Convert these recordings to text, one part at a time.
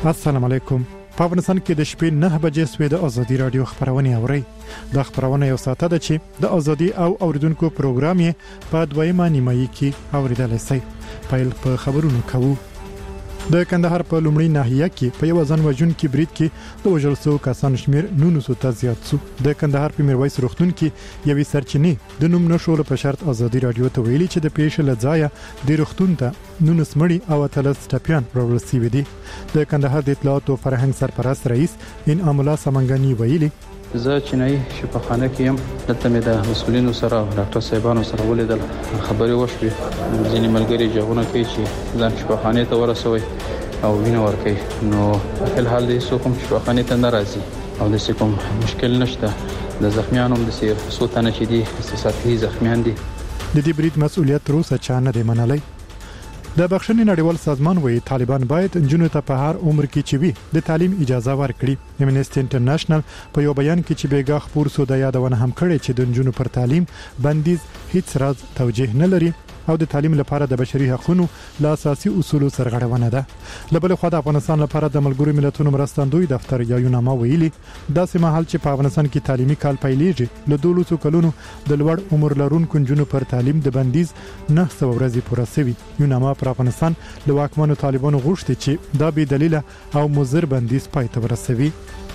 السلام علیکم. په افغانستان کې د شپې 9 بجې سوي د ازادي رادیو خبرونه اوري. د خبرونه یو ساعت ده چې د ازادي او اوریدونکو پروګرام یې په دویمه نیمایي کې اوریدل شي. پیل په خبرونو کوو. د کندهار په لومړی ناحیه کې په یو ځان وژن کې برید کې د وژل شوو کسانو شمیر 900 ته زیات شو. د کندهار په میرویس روغتون کې یوې سرچینې د نوم نشول په شرط ازادي رادیو ته ویلي چې د پیښې لځای د روغتون ته 19 مړي او 13 ټپيان راوړل شوي دي. د کندهار د اطلاعات او فرهنګ سرپرست رئیس انعام الله سمنګانی ویلي زه چینای شفاخانه کې يم. دلته مې د مسؤلینو سره ډاکټر صاحبانو سره ولیدل، خبرې وشوې. ځینې ملګري ژغورنه کوي چې ځان شفاخانه ته ورسوي او وینه ورکوي. نو په حال دې څوک هم شفاخانه ته نه راځي او د کوم مشکل نشته. د زخمیانو د سوتانه چې دي استثاقي زخمیان دي. د دې برید مسؤلیت روسه چانه دی منلای. د بخښنې نړیوال سازمان وایي طالبان باید جنونو ته په هر عمر کې چې وي د تعلیم اجازه ورکړي. امنیسټي انټرنیشنل په یو بیان کې چې بیګا خبر سو د یادونه هم کړي چې د جنونو پر تعلیم بندیز هیڅ راز توجیه نه لري او د تعلیم لپاره د بشري حقوقو له اساسي اصولو سرغړونه ده. لبل خو د افغانستان لپاره د ملګرو ملتونو مرستندوی دفتر یا یوناما ویلي داسې مهال چې په افغانستان کې تعلیمي کال پیلېږي له 12 کلونو د لوړ عمر لرونکو جنونو پر تعلیم د بندیز 900 ورځې پوره شوی. یوناما پر افغانستان له واکمنو طالبانو غوښتي چې دا به دلیل او مضر بندیز پای ته ورسوي.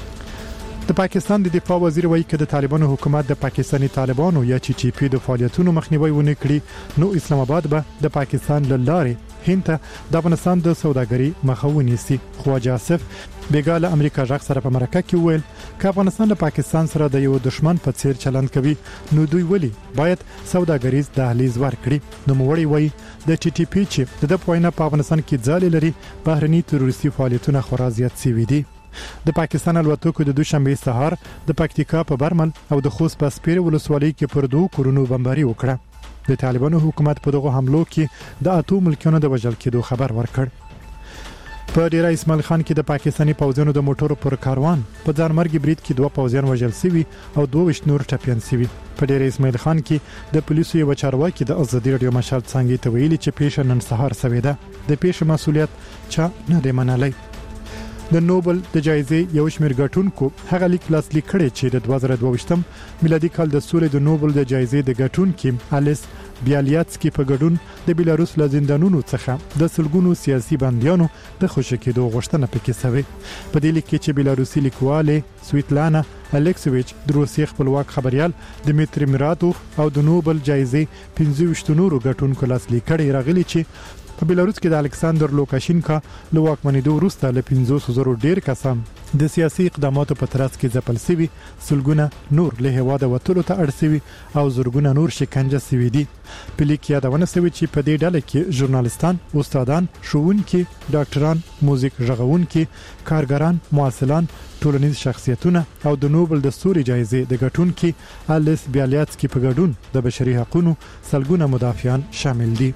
د پاکستان د دفاع وزیر وایي چې د طالبانو حکومت د پاکستاني طالبانو یا ټي ټي پی د فعالیتونو مخنیوي ونه کړي نو اسلام آباد به د پاکستان له لارې هند ته د افغانستان د سوداګرۍ مخه ونیسي. خواجه آصف بیګاله امریکا ځخ سره په مرکه کې ویل چې افغانستان د پاکستان سره د یو دشمن په څیر چلند کوي نو دوی ولي باید سوداګریز دهلیز ورکړي. نو موړی وایي د ټي ټي پی چې د پوینه په افغانستان کې ځالې لري بهرني تروریستي فعالیتونه خورا زیات شوي دي. د پاکستان الوتکو د دوشنبه سهار د پکتیکا په برمل او د خوست په سپیر ولسوالۍ کې پر 2 کورونو بمباري وکړه. د طالبانو حکومت په دغه حملو کې د اتو ملکونو د وژل کېدو خبر ورکړ. په ډیره اسماعیل خان کې د پاکستاني پوځونو د موټرو پر کاروان په ځانمرګي برید کې 2 پوځیان وژل شوي او 22 نور ټپيان شوي. په ډیره اسماعیل خان کې د پولیسو یو چارواکي د ازادي رادیو مشال څنګه ته ویلي چې پیښه نن سهار شوې ده. د پیښې مسؤلیت چا نه دی منلای. د نوبل د جایزې یو شمېر ګټونکو هغه لیک لاسلیک کړي چې د 2022م میلادي کال د سولې د نوبل د جایزې د ګټونکو الیس بیالیاتسکی په ګډون د بیلاروس له زندانونو څخه د سلګونو سیاسي بنديانو د خوشی کېدو غوښتنه پکې شوې. په دې لیک کې چې بیلاروسي لیکواله سویتلانا الکسویچ د روسیې خپلواک خبريال دمیتری میراتوف او د نوبل جایزې 25 نورو ګټونکو لاسلیک کړي راغلي چې په بیلاروس کې د الکساندر لوکاشینکا له واکمنېدو وروسته له 500 ډیر کسان د سیاسي اقداماتو په ترڅ کې ځپل شوي، سلګونه نور له هواده وټولو ته اړ شوي او زورګونه نور شکنجه شوي دي. په لیک یادونه شوې چې په دې ډله کې ژورنالیستان، استادان، ښوونکي، ډاکټران، موزیک غږونکي، کارګران، معاصلان، ټولنیز شخصیتونه او د نوبل د ستوري جایزې د ګټونکو الیس بیالیاتسکی په ګډون د بشري حقوقو سلګونه مدافعان شامل دي.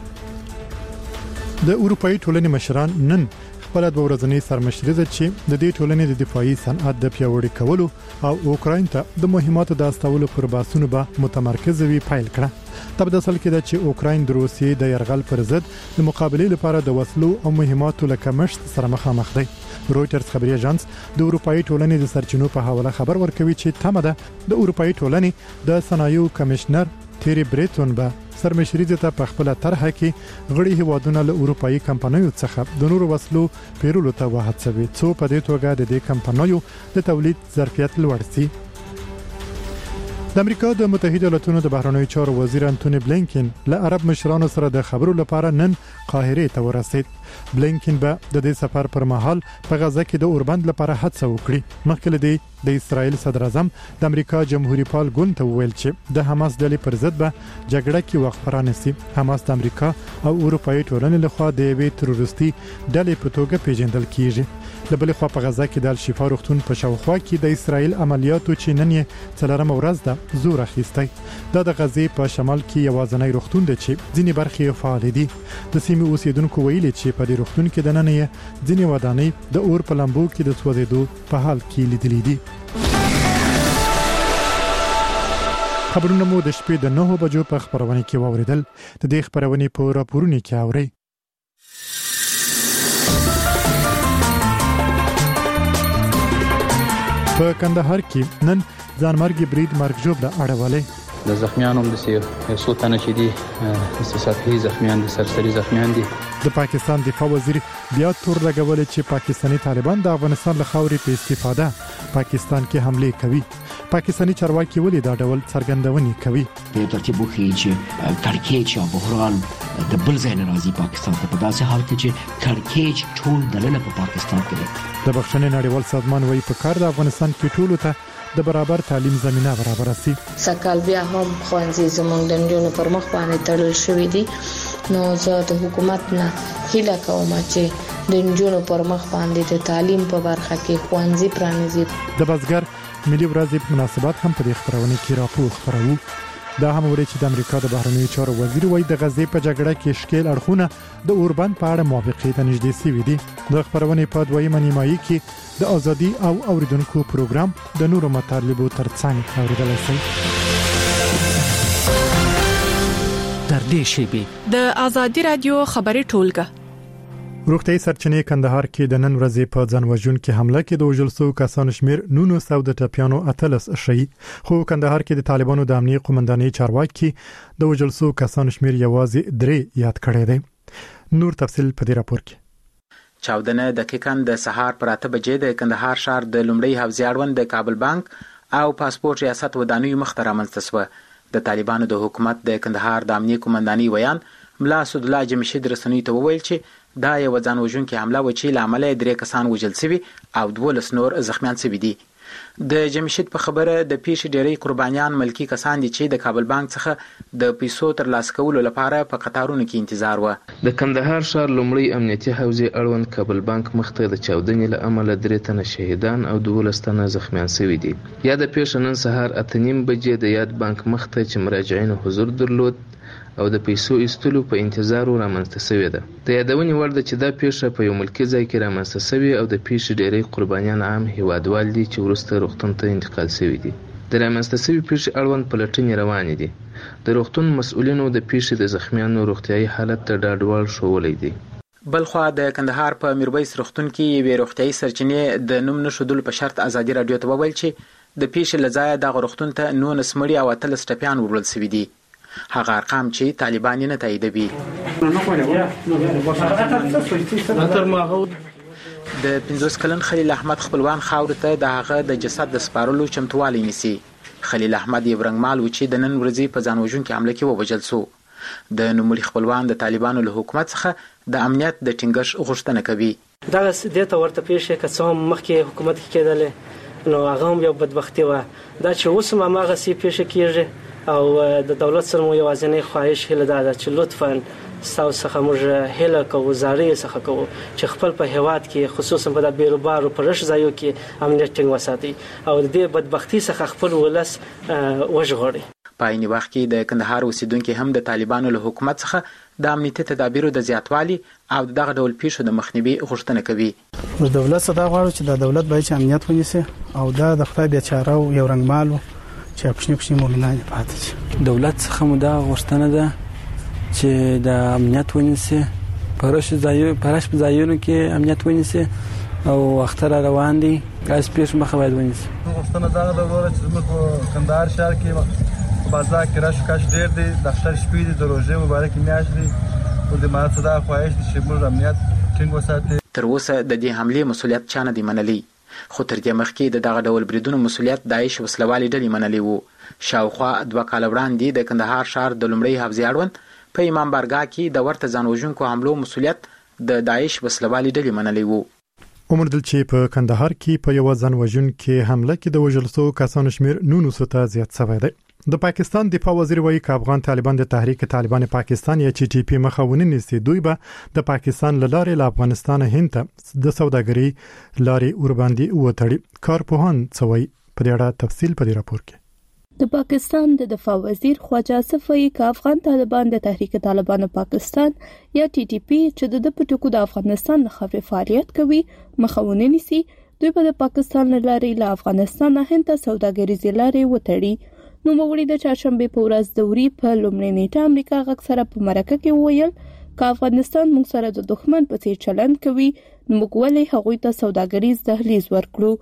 د اروپאי ټولنې مشران نن خپل د ورځنی سرمشري چې د دې ټولنې د دفاعي صنعت د پیاوړي کولو او اوکراین ته د مهماتو د استولو پر باسونو به متمرکز وي پیل کړه. تبدل کې د چې اوکراین د روسیې د يرغل پر ضد د مقابله لپاره د وسلو او مهماتو لکه مشت سره مخامخ دی. رويټرز خبري اژانس د اروپאי ټولنې د سرچینو په حواله خبر ورکوي چې تمه ده د اروپאי ټولنې د صنایعو کمشنر تیری بریتون به سرمشري ته په خپل طرحه کې غړي هوادونه له اروپאי کمپنیو څخه د نورو وسلو پیرولو ته وهڅوي څو په دې توګه د دې کمپنیو د تولید ظرفیت لوړ شي. د امریکا د متحده ایالاتونو د بهرنیو چارو وزیر انټونی بلینکن له عرب مشرانو سره د خبرو لپاره نن قاهره ته ورسید. بلینکن به د دې سفر پر مهال په غزه کې د اوربند لپاره هڅه وکړي. مخکې دی د اسرایل صدر اعظم د امریکا جمهوریت پال ګوند ته ویل چې د حماس ډلې پر ضد به جګړه کې وخت پرانسي. حماس د امریکا او اروپאי ټولنې لخوا د یوې تروریستي ډلې په توګه پیژندل کیږي. له بل خوا په غزه کې د شفا روغتون په شاوخوا کې د اسرایل عملیاتو چې نن یې څلورم ورځ ده زور اخیستی. دا د غزې په شمال کې یوازینی روغتون دی چې ځینې برخې فعال دي. د سیمې اوسیدونکو ویلي چې په دې روغتون کې د نن یې ځینې ودانۍ د اور په لمبو کې د سوځېدو په حال کې لیدلې دي. خبرونه مو د شپې د 9 بجو په خبرونه کې واوریدل. د دې خبرونه په راپورونه کې اوري. په کندهار کې نن ځانمرګي برید مرګ ژوبله اړولې د زخمیانو هم د څو تنه چې دي سطحي زخمیان دي سرسري زخمیان دي د پاکستان دفاع وزیر بیا تور لګولې چې پاکستانی طالبان د افغانستان له خاورې په استفاده پاکستان کې حمله کوي پاکستانی چارواکي ولې دا ډول څرګندونې کوي په ترتیب وکړي چې کړکېچ او بحران د بل ځای نه راځي پاکستان ته په داسې حال کې چې کړکېچ ټول دلنه په پاکستان کې ده د بخښنې نړیوال سازمان وايي په کار د افغانستان کې ټولو ته د برابر تعلیم زمينه برابر سي سکهال بیا هم خوانزي زمونږ د نجونو پر مخ باندې تړل شوې دي نو زه د حکومت نه هیله کوم چې د نجونو پر مخ باندې د تعلیم په برخه کې خوانزي پرانیزي د بزګر ملي ورځ په مناسبت هم په دې خبرونه کې راپور خبرو دا هم ورې چې د امریکا د بهرنیو چارو وزیر وايي د غزې په جګړه کې شکیل اړخونه د اوربند په اړه موافقې ته نږدې شوي دي د خبرونه په دویمه نیمایي کې د ازادي او اوریدونکو پروګرام د نورو مطالبو ترڅنګ اوریدل شي در دې شی د ازادي رادیو خبري ټولګه روغتي سرچینې کندهار کې د نن ورځې په ځانوژن کې حمله کې د وژل کسانو شمیر 900 د ټپيانو اتلس شي خو کندهار کې د طالبانو د امنیت قومندانۍ چارواکي د وژل کسانو شمیر یوازې 3 یاد کړی دی نور تفصیل په دې راپور کې چاودنه دقیقاً د سهار پر 8 بجې د کندهار ښار د لومړی حوزې اړوند د کابل بانک او پاسپورت ریاست ودانیو مخ ته رامنځته شوه د طالبانو د حکومت د کندهار د امنیت قومندانۍ ویان ملا اسد الله جمشید رسنۍ ته وویل چې دا یو ځانوژونکې حمله و چې لامل 3 کسان وژل شوي او 12 نور زخمیان شوي دي د جمشید په خبره د پیښې ډېری قربانیان ملکی کسان دي چې د کابل بانک څخه د پیسو تر لاسه کولو لپاره په قطارونو کې انتظار و د کندهار ښار لومړی امنیتي حوزې اړوند کابل بانک مخته د چاودنې له امله 3 تنه شهیدان او 12 تنه زخمیان شوي دي یا د پیښې نن سهار 8:30 بجې د یاد بانک مخته چې مراجعین حضور درلود او د پیسو ایستلو په انتظار رامنځته شوې ده د یادونې وړ ده چې دا پیښه په یو ملکی ځای کې رامنځته شوې او د پیښې ډېری قربانیان عام هیوادوال دي چې وروسته روغتون ته انتقال شوي دي د رامنځته شوې پیښې اړوند پلټنې روانې دي د روغتون مسؤلینو د پیښې د زخمیانو روغتیايي حالت ته ډاډوال ښوولی دی بلخوا د کندهار په میرویس روغتون کې یوې روغتیايي سرچینې د نوم نښودلو په شرط ازادي رادیو ته وویل چې د پیښې له ځایه دغه روغتون ته 19 مړي او 13 ټپیان وړل شوي دي هغه ارقام چې طالبان نه تاییدوي د 50 کلن خلیل احمد خپلوان خاور ته د هغه د جسد د سپارلو چمتووالی نیسي خلیل احمد یو رنگمال و چې د نن ورځې په ځانوژونکې حمله کې ووژل شو د نوموړي خپلوان د طالبانو له حکومت څخه د امنیت د ټینګښت غوښتنه کوي دا د ته ورته پیښه که څه هم مخکې حکومت کې کېدلې نو هغه هم یو بدبختي وه دا چې اوس هم هماغسې پیښه کېږي او د دولت سره مو یوازینی خواهش هیله ده چې لطفاً ستاسو څخه موږ هیله کوو زارۍ څخه کوو چې خپل په هیواد کې خصوصا په د بیروبارو پر رش ځایو کې امنیت ټینګ وساتي او د دې بدبختی څخه خپل ولس وژغوري په عین وخت کې د کندهار اوسیدونکو هم د طالبانو له حکومت څخه د امنیتي تدابیرو د زیاتوالي او دغه ډول پیښو د مخنیوي غوښتنه کوي د دولت څخه غواړو چې د دولت باید امنیت ونیسي او دا د خدای بیچاره او یو رنگمالو چې پښنی مؤمنان پاتې شي دولت څخه مو دا غوښتنه ده چې د امنیت ونیسي پرش ځایونو کې امنیت ونیسي او اختر روان دي اس پیښ مخه باید ونیسي غوښتنه دا ده چې موږ کندهار شهر کې بازار کې راشو کاش ډېر دي د اختر شپې دي د روزې مبارک میاشت دي او د ماته دا خواهش دي چې موږ امنیت ټینګ وساتو تر اوسه د دې حمله مسولیت چا نه دی منلی خو تر دې مخکې د دغه ډول بریدونو مسولیت داعش وسلوالي ډلې منلي وو شاوخوا 2 کال وړاندې د کندهار ښار د لومړی حوزې اړوند په امام بارګاه کې د ورته ځانوژونکو حملو مسولیت د داعش وسلوالي ډلې منلي وو عمر دل چې په کندهار کې په یو ځانوژونکې حمله کې د وژل کسانو شمیر 900 ته زیات شوی دی د پاکستان دفاع وزیر وایي چې افغان طالبان د تحریک طالبان پاکستان یا ټي ټي پی مخاونین نيسي دوی به د پاکستان لاره له افغانستان هند ته د سوداګري لارې اورباندي وټړي کارپوهان څوي په دې اړه تفصیل په دې راپور کې د پاکستان د دفاع وزیر خواجه آصف وایي چې افغان طالبان د تحریک طالبان پاکستان یا ټي ټي پی چې د پټکو د افغانستان د خبري فعالیت کوي مخاونین نيسي دوی په پاکستان لاره له افغانستان هند ته سوداګریزي لارې وټړي نو مغوړي د چاشنبه په ورځ دوري په لومړنۍ نیټه امریکا غږ سره په مرکه کې وویل چې افغانستان موږ سره د دښمن په څیر چلند کوي نو موږ ولې هغوی ته سوداګریز دهلیز ورکړو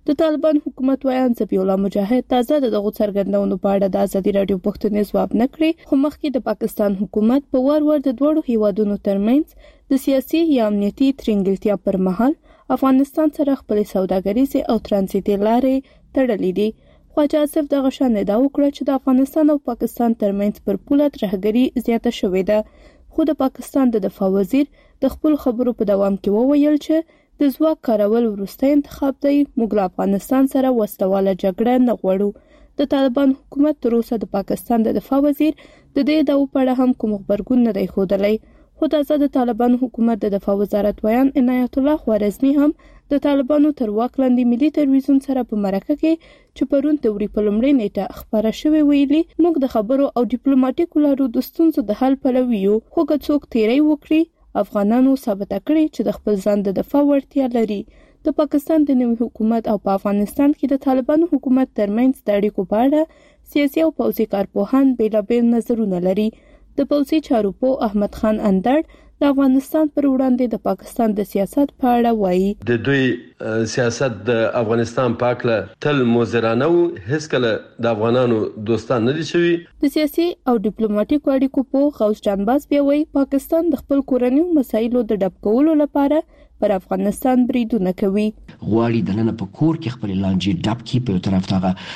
د طالبان حکومت وایان ذبیح الله مجاهد تازه دغه څرګندونو په اړه د ازادي رادیو پښتنې ځواب نه کړی، خو مخکې د پاکستان حکومت په وار د دوړو هیوادونو ترمنځ د سیاسي یا امنیتي ترنګلتیا پر مهال افغانستان سره خپل سوداګریزي او ترانزیتي لارې تړلې دي. خواجه آصف دغه شان ادعا وکړه چې د افغانستان او پاکستان ترمنځ پر پوله ترهګري زیاته شوې ده، خو د پاکستان د دفاع وزیر د خپل خبرو په دوام کې وویل چې د ځواک کارول وروستی انتخاب دی، موږ له افغانستان سره وسلواله جګړه نه غواړو. د طالبان حکومت تر اوسه د پاکستان د دفاع وزیر د دې ادعاو په اړه هم کوم خبرګون نه دی ښودلی، خو تازه د طالبان حکومت د دفاع وزارت ویان عنایت الله خوارزمي هم د طالبانو تر واک لاندې ملي تلویزیون سره په مرکه کې چې پرون توري په لومړۍ نیټه خبره شوې ویلي، موږ د خبرو او ډیپلوماټیکو لارو د ستونزو د حل پلوي یو، خو که څوک تیری وکړي افغانانو ثابته کړي چې د خپل ځان د دفاع وړتیا لري. د پاکستان د نوي حکومت او په افغانستان کې د طالبانو حکومت ترمنځ د اړیکو په اړه سیاسي او پوځي کارپوهان بیلابیل نظرونه لري. د پوځي چارو پوه احمد خان اندړ د افغانستان پر وړاندې د پاکستان د سیاست په اړه وایي. د دوی سیاست د افغانستان په اړه تل مزرانه او هیڅ کله د افغانانو دوستان نه دي شوي. د سیاسي او ډیپلوماټیکو اړیکو په غوث جانباز بیا وایي پاکستان د خپل کورنیو مسایلو د ډب کولو لپاره پر افغانستان بریدونه کوي. غواړي د نن په کور کې خپل لانجې ډب کی په طرف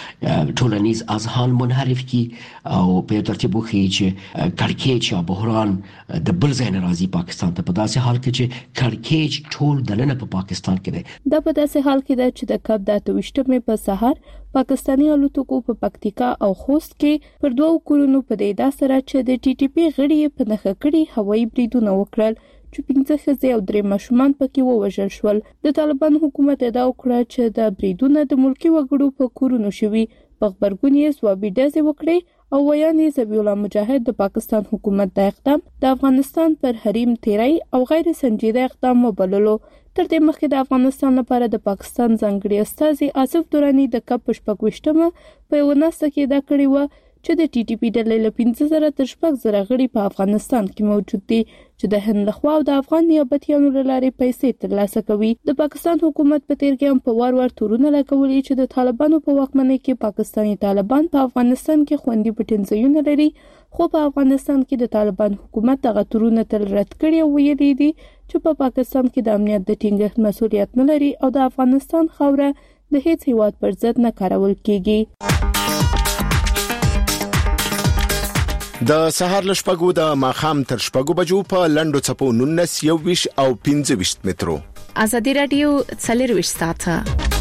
ته ټولنیز اذهان منحرف کی او په ترتیب وخی چې کړکېچ او بحران د بل ځای نه راځي پاکستان ته، په داسې حال کې چې کړکېچ ټول د نن په پاکستان کې دی. دا په داسې حال کې ده چې د کب د 28 په سحر پاکستانی الوتکو په پکتیکا او خوست کې پر دوه کورونو په دې دا سره چې د ټي ټي پی غړي په نخښه کړي هوایي بریدونه وکړل چې 15 ښځې او 3 ماشومان پکې ووژل شول. د طالبان حکومت ادعا وکړه چې د بریدونه د ملکی وګړو په کورونو شوي، په خبرګون یې ځوابي ډزې وکړې او ویان یې ذبیح الله مجاهد د پاکستان حکومت د اقدام د افغانستان پر حریم تیری او غیر سنجیده اقدام وبللو. تر دې مخکې د افغانستان لپاره د پاکستان ځانګړي استازي آصف درانی د کپ 28 په یو ناسته کې دا کړی و چې د ټي ټي پی ډلې له 15,000 تر 6,000 غړي په افغانستان کې موجود دي چې د هند لخوا او د افغان نیابتیانو له لارې پیسې ترلاسه کوي. د پاکستان حکومت په تیر کې هم په وار تورونه لګولي چې د طالبانو په واکمنۍ کې پاکستاني طالبان په افغانستان کې خوندي پټنځایونه لري، خو په افغانستان کې د طالبان حکومت دغه تورونه تل رد کړي او ویلي دي چې په پاکستان کې د امنیت د ټینګښت مسؤلیت نه لري او د افغانستان خاوره د هیڅ هیواد پر ضد نه کارول کیږي. د سهار لشپګو د ماخام تر شپګو بجو په لندو چپو 19 21 او 25 مترو. ازادي رادیو 24 ساعته.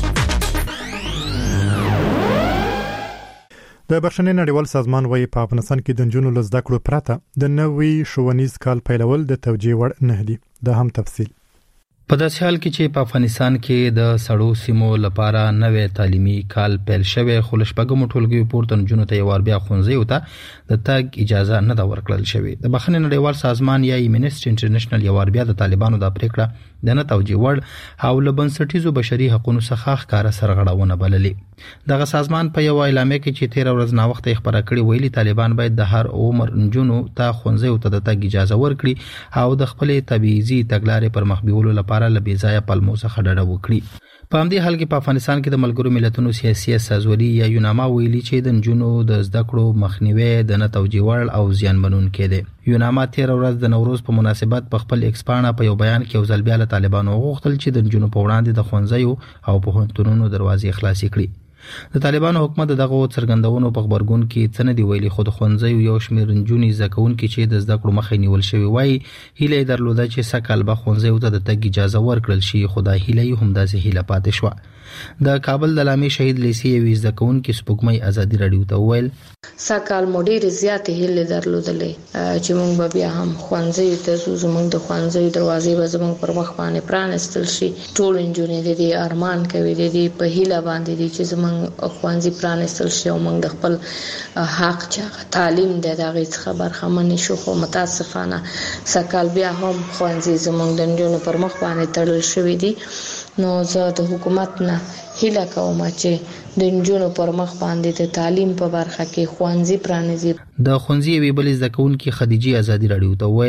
د بخښنې نړیوال سازمان وايي په افغانستان کې د جنونو لزده کړو پرته د نوي ښوونیز کال پیلول د توجیه وړ نه دي. دا هم تفصیل په داسې حال کې چې په افغانستان کې د سړو سیمو لپاره نوې تعلیمي کال پیل شوی، خو لشپږم ټولګي پورته نجونو ته یو بیا ښوونځي ته د تګ اجازه نه دا ورکړل شوې. د بخښنې نړیوال سازمان یا ایمنسټي انټرنیشنل یو بیا د طالبانو د پریکړه د نه توجیه وړ او له بنسټیزو بشري حقوقو څخه ښکارا سرغړونه بللې. دغه سازمان په یو اعلامیه کې چې 13 ورځې نا وخت خبره کړې ویلي طالبان باید د هر عمر نجونو ته ښوونځي ته د تګ اجازه ورکړي او د خپل طبيعي تګلارې پر مخ بیولو لپاره لبي ځای پلمو څخه ډډه وکړي. په همدې حال کې په افغانستان کې د ملګرو ملتونو سیاسي استازولي یا یوناما ویلي چې د نجونو د زده کړو مخنیوي د نه توجیه وړ او زیانمنونکي دی. یوناما 13 ورځ د نوروز په مناسبت په خپل ایکس پاڼه په یو بیان کې یو ځل بیا له طالبانو غوښتل چې د نجونو په وړاندې د ښوونځیو او پوهنتونونو دروازې خلاصې کړي. د طالبانو حکومت دغه څرګندونو په خبرګون کې څه نه دی ویلي، خو د ښوونځیو یو شمېر نجونې زده کوونکي چې د زده کړو مخې نیول شوي وایي هیله یې درلوده چې سږ کال به ښوونځیو ته د تګ اجازه ورکړل شي، خو دا هیله یې همداسې هیله پاتې شوه. د کابل د لامي شهید لیسې یو زده کوونکي سپوږمۍ ازادي رادیو ته وویل سږ کال مو ډېرې زیاتې هیلې درلودلې چې موږ به بیا هم ښوونځیو ته ځو، زموږ د ښوونځیو دروازې به زموږ پر مخ باندې پرانیستل شي. ټول نجونې د دې ارمان کوي، د دې په هیله باندې دي چې زموږ ښوونځي پرانیستل شي او موږ د خپل حق چې تعلیم دی د هغې څخه برخمن شو. خو متاسفانه سږ کال بیا هم ښوونځي زموږ د نجونو پر مخ باندې تړل شوي دي. نو زه د حکومت نه هیله کوم چې د نجونو پر مخ باندې د تعلیم په برخه کې ښوونځي پرانیزي. د ښوونځي یوې بلې زده کوونکي خدیجې ازادي رادیو ته وویل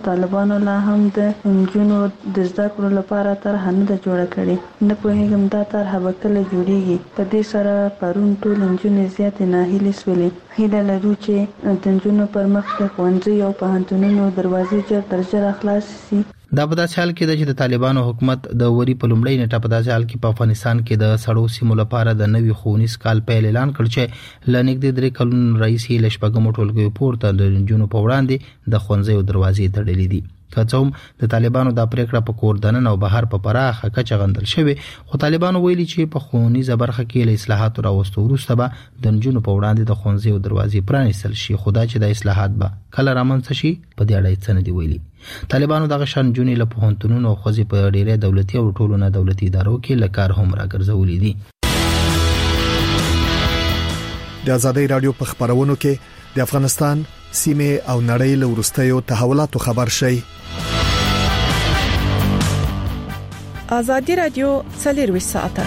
طالبانو لا هم د انجونو د زده کړو لپاره طرح نه ده جوړه کړې. نه پوهېږم دا طرح به کله جوړیږي. په دې سره پرون ټول انجونې زیاتې ناهیلې سولې. هیله لرو چې د انجونو پر مخ د ښوونځي او پوهنتونونو دروازې ژر تر ژره خلاصې سي. دا په داسې حال کې ده چې د طالبانو حکومت د وری په لومړۍ نیټه په داسې حال کې په افغانستان کې د سړو سیمو لپاره د نوي ښوونیز کال پیل اعلان کړ چې ل نږدې 3 کلونو راهیسې له شپږمو ټولګیو پورته د نجونو په وړاندې د ښوونځیو دروازې تړلې دي. که څه هم د طالبانو دا پریکړه په کور دننه او بهر په پراخه کچه غندل شوې، خو طالبانو ویلي چې په ښوونیزه برخه کې له اصلاحاتو راوستو وروسته به د نجونو په وړاندې د ښوونځیو دروازې پرانیستل شي. خو دا چې د اصلاحات به کله رامنځته شي په دې اړه څه نه دي ویلي. طالبانو دغه شان نجونې له پوهنتونونو او ښځې په ډېری دولتي او ټولو نه دولتي ادارو کې له کار هم راګرځولي دي. د ازادۍ رادیو په خبرونو کې د افغانستان سیمه او نړۍ له وروستیو تحولاتو خبر شي. ازادي رادیو 24 ساعته.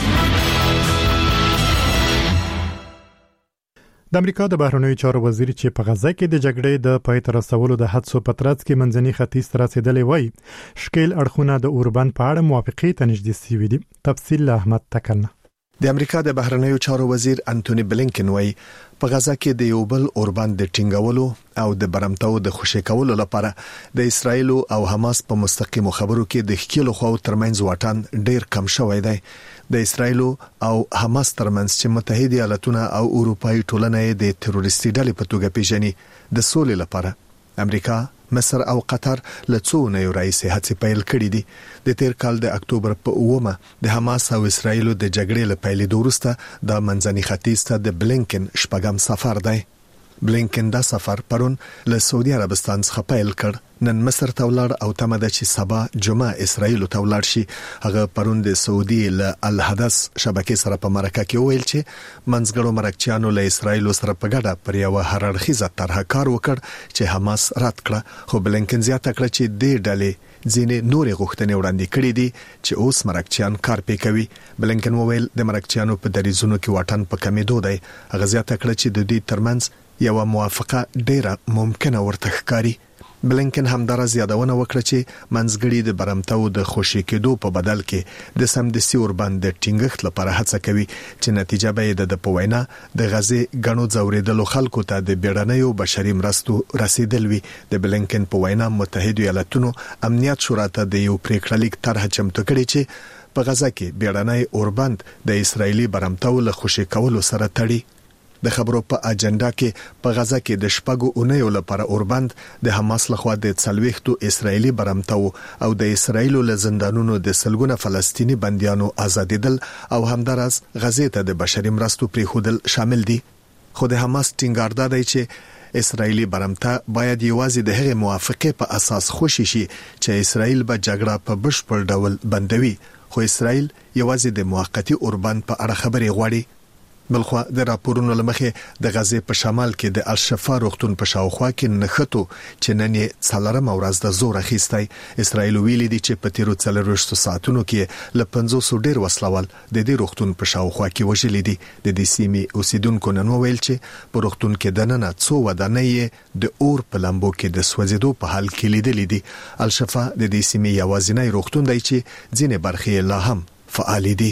د امریکا د بهرنیو چارو وزیر چې په غزه کې د جګړې د پای ته رسولو د حدسو په ترڅ کې منځني ختیځ ته رسیدلې وای، شکیل اړخونه د اوربند په اړه موافقې ته نږدې شوي دي. تفصیل احمد تکلنه. د امریکا د بهرنیو چارو وزیر انټونی بلینکن وای په غزه کې د یو بل اوربند د ټینګولو او د برمتو د خوشی کولو لپاره د اسرایل او حماس په مستقیمو خبرو کې د ښکیلو خو ترمنځ واټن ډیر کم شوی دی. د اسرایل او حماس ترمنځ چې متحده ایالاتونه او اروپאי ټولنه د تروریستي ډلې په توګه پیژني، د سولې لپاره امریکا، مصر او قطر له څو نه راځي هڅې پیل کړې دي. د تیر کال د اکتوبر په 9 د حماس او اسرایل د جګړې له پیلېدو وروسته د منځني ختیځ ته د بلینکن شپږم سفر دی. بلینکن دا سفر پرون له سعودي عربستان څخه پیل کړ. نن مصر ته ولاړ او تمه ده چې سبا جمعه اسرایل ته ولاړ شي. هغه پرون د سعودي له الحدث شبکې سره په مرکه کې ویل چې منځګړو مرکچیانو له اسرایل سره په ګډه پر یو هررخیزه طرح کار وکړ چې حماس رد کړ. خو بلینکن زیاته کړ چې د ډلې ځینې نورې غوښتنې وړاندې کړې دي چې اوس مرکچیان کار پې کوي. بلینکن وویل د مرکچیانو په دریزونو کې واټن په کمیدو دی. هغه زیاته کړ چې د دې ترمنځ یو موافقه ډیره ممکنه ورته ښکاري. بلینکن همدارس یادونه وکړه چې منځګړي د برمتو د خوشی کېدو په بدل کې د سمدستي اوربند د ټینګښت لپاره هڅه کوي چې نتیجه به د پوینا د غزې غنو ځوریدلو خلکو ته د بیړنیو بشري مرستو رسیدل وي. د بلینکن په وینا متحده ایالاتونو امنیت شورا ته د یو پریکړلیک طرح چمتو کړي چې په غزه کې بیړنی اوربند د اسرایلی برمتو له خوشی کولو سره تړي. د خبرو په اجنډا کې په غزه کې د شپږو اونیو لپاره اوربند د حماس لخوا د 40 اسرایلی برمتو او د اسرایل له زندانونو د سلګونه فلسطینی بنديانو آزادیدل او همدارس غزې ته د بشري مرستو پریښودل شامل دي. خو د حماس ټینګار دی چې اسرایلی برمته باید یوازې د هغې موافقه په اساس خوشی شي چې اسرایل به جګړه په بشپړ ډول بندوي. خو اسرایل یوازې د موقتی اوربند په اړه خبرې غواړي. بلخوا د راپورونو لمخې د غزې په شمال کې د الشفا روغتون په شاوخوا کې نښتو چې نن یې څلورم ورځ د زور اخیستی. اسرایل ویلي دي چې په تیرو 40 ساعتونو کې له 500 ډیر وسلوال د دې روغتون په شاوخوا کې وژلي دي. د دې سیمې اوسیدونکو نن ویل چې په روغتون کې دننه څو ودانۍ د اور په لمبو کې د سوځېدو په حال کې لیدلې دي. الشفا د دې سیمې یوازینی روغتون دی چې ځینې برخې لا هم فعال دي.